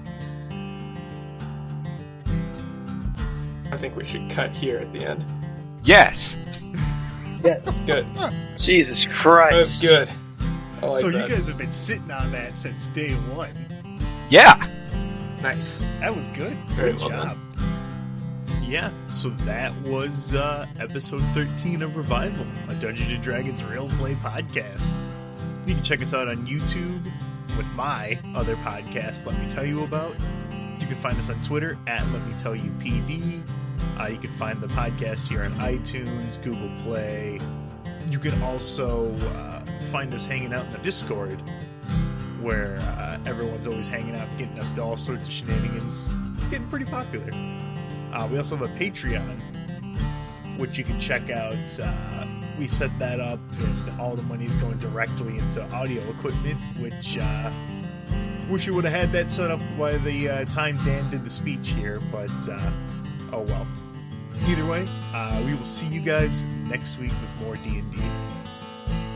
I think we should cut here at the end. Yes! Yes. That's good. Jesus Christ. That's good. I like so that. you guys have been sitting on that since day one. Yeah! Nice. That was good. Very Good well job. Yeah, so that was uh, episode thirteen of Revival, a Dungeons and Dragons real play podcast. You can check us out on YouTube with my other podcast, Let Me Tell You About. You can find us on Twitter at Let Me Tell You P D. Uh, you can find the podcast here on iTunes, Google Play. You can also uh, find us hanging out in the Discord, where uh, everyone's always hanging out, getting up to all sorts of shenanigans. It's getting pretty popular. Uh, we also have a Patreon, which you can check out. Uh, we set that up, and all the money is going directly into audio equipment, which uh, wish we would have had that set up by the uh, time Dan did the speech here, but uh, oh well. Either way, uh, we will see you guys next week with more D and D.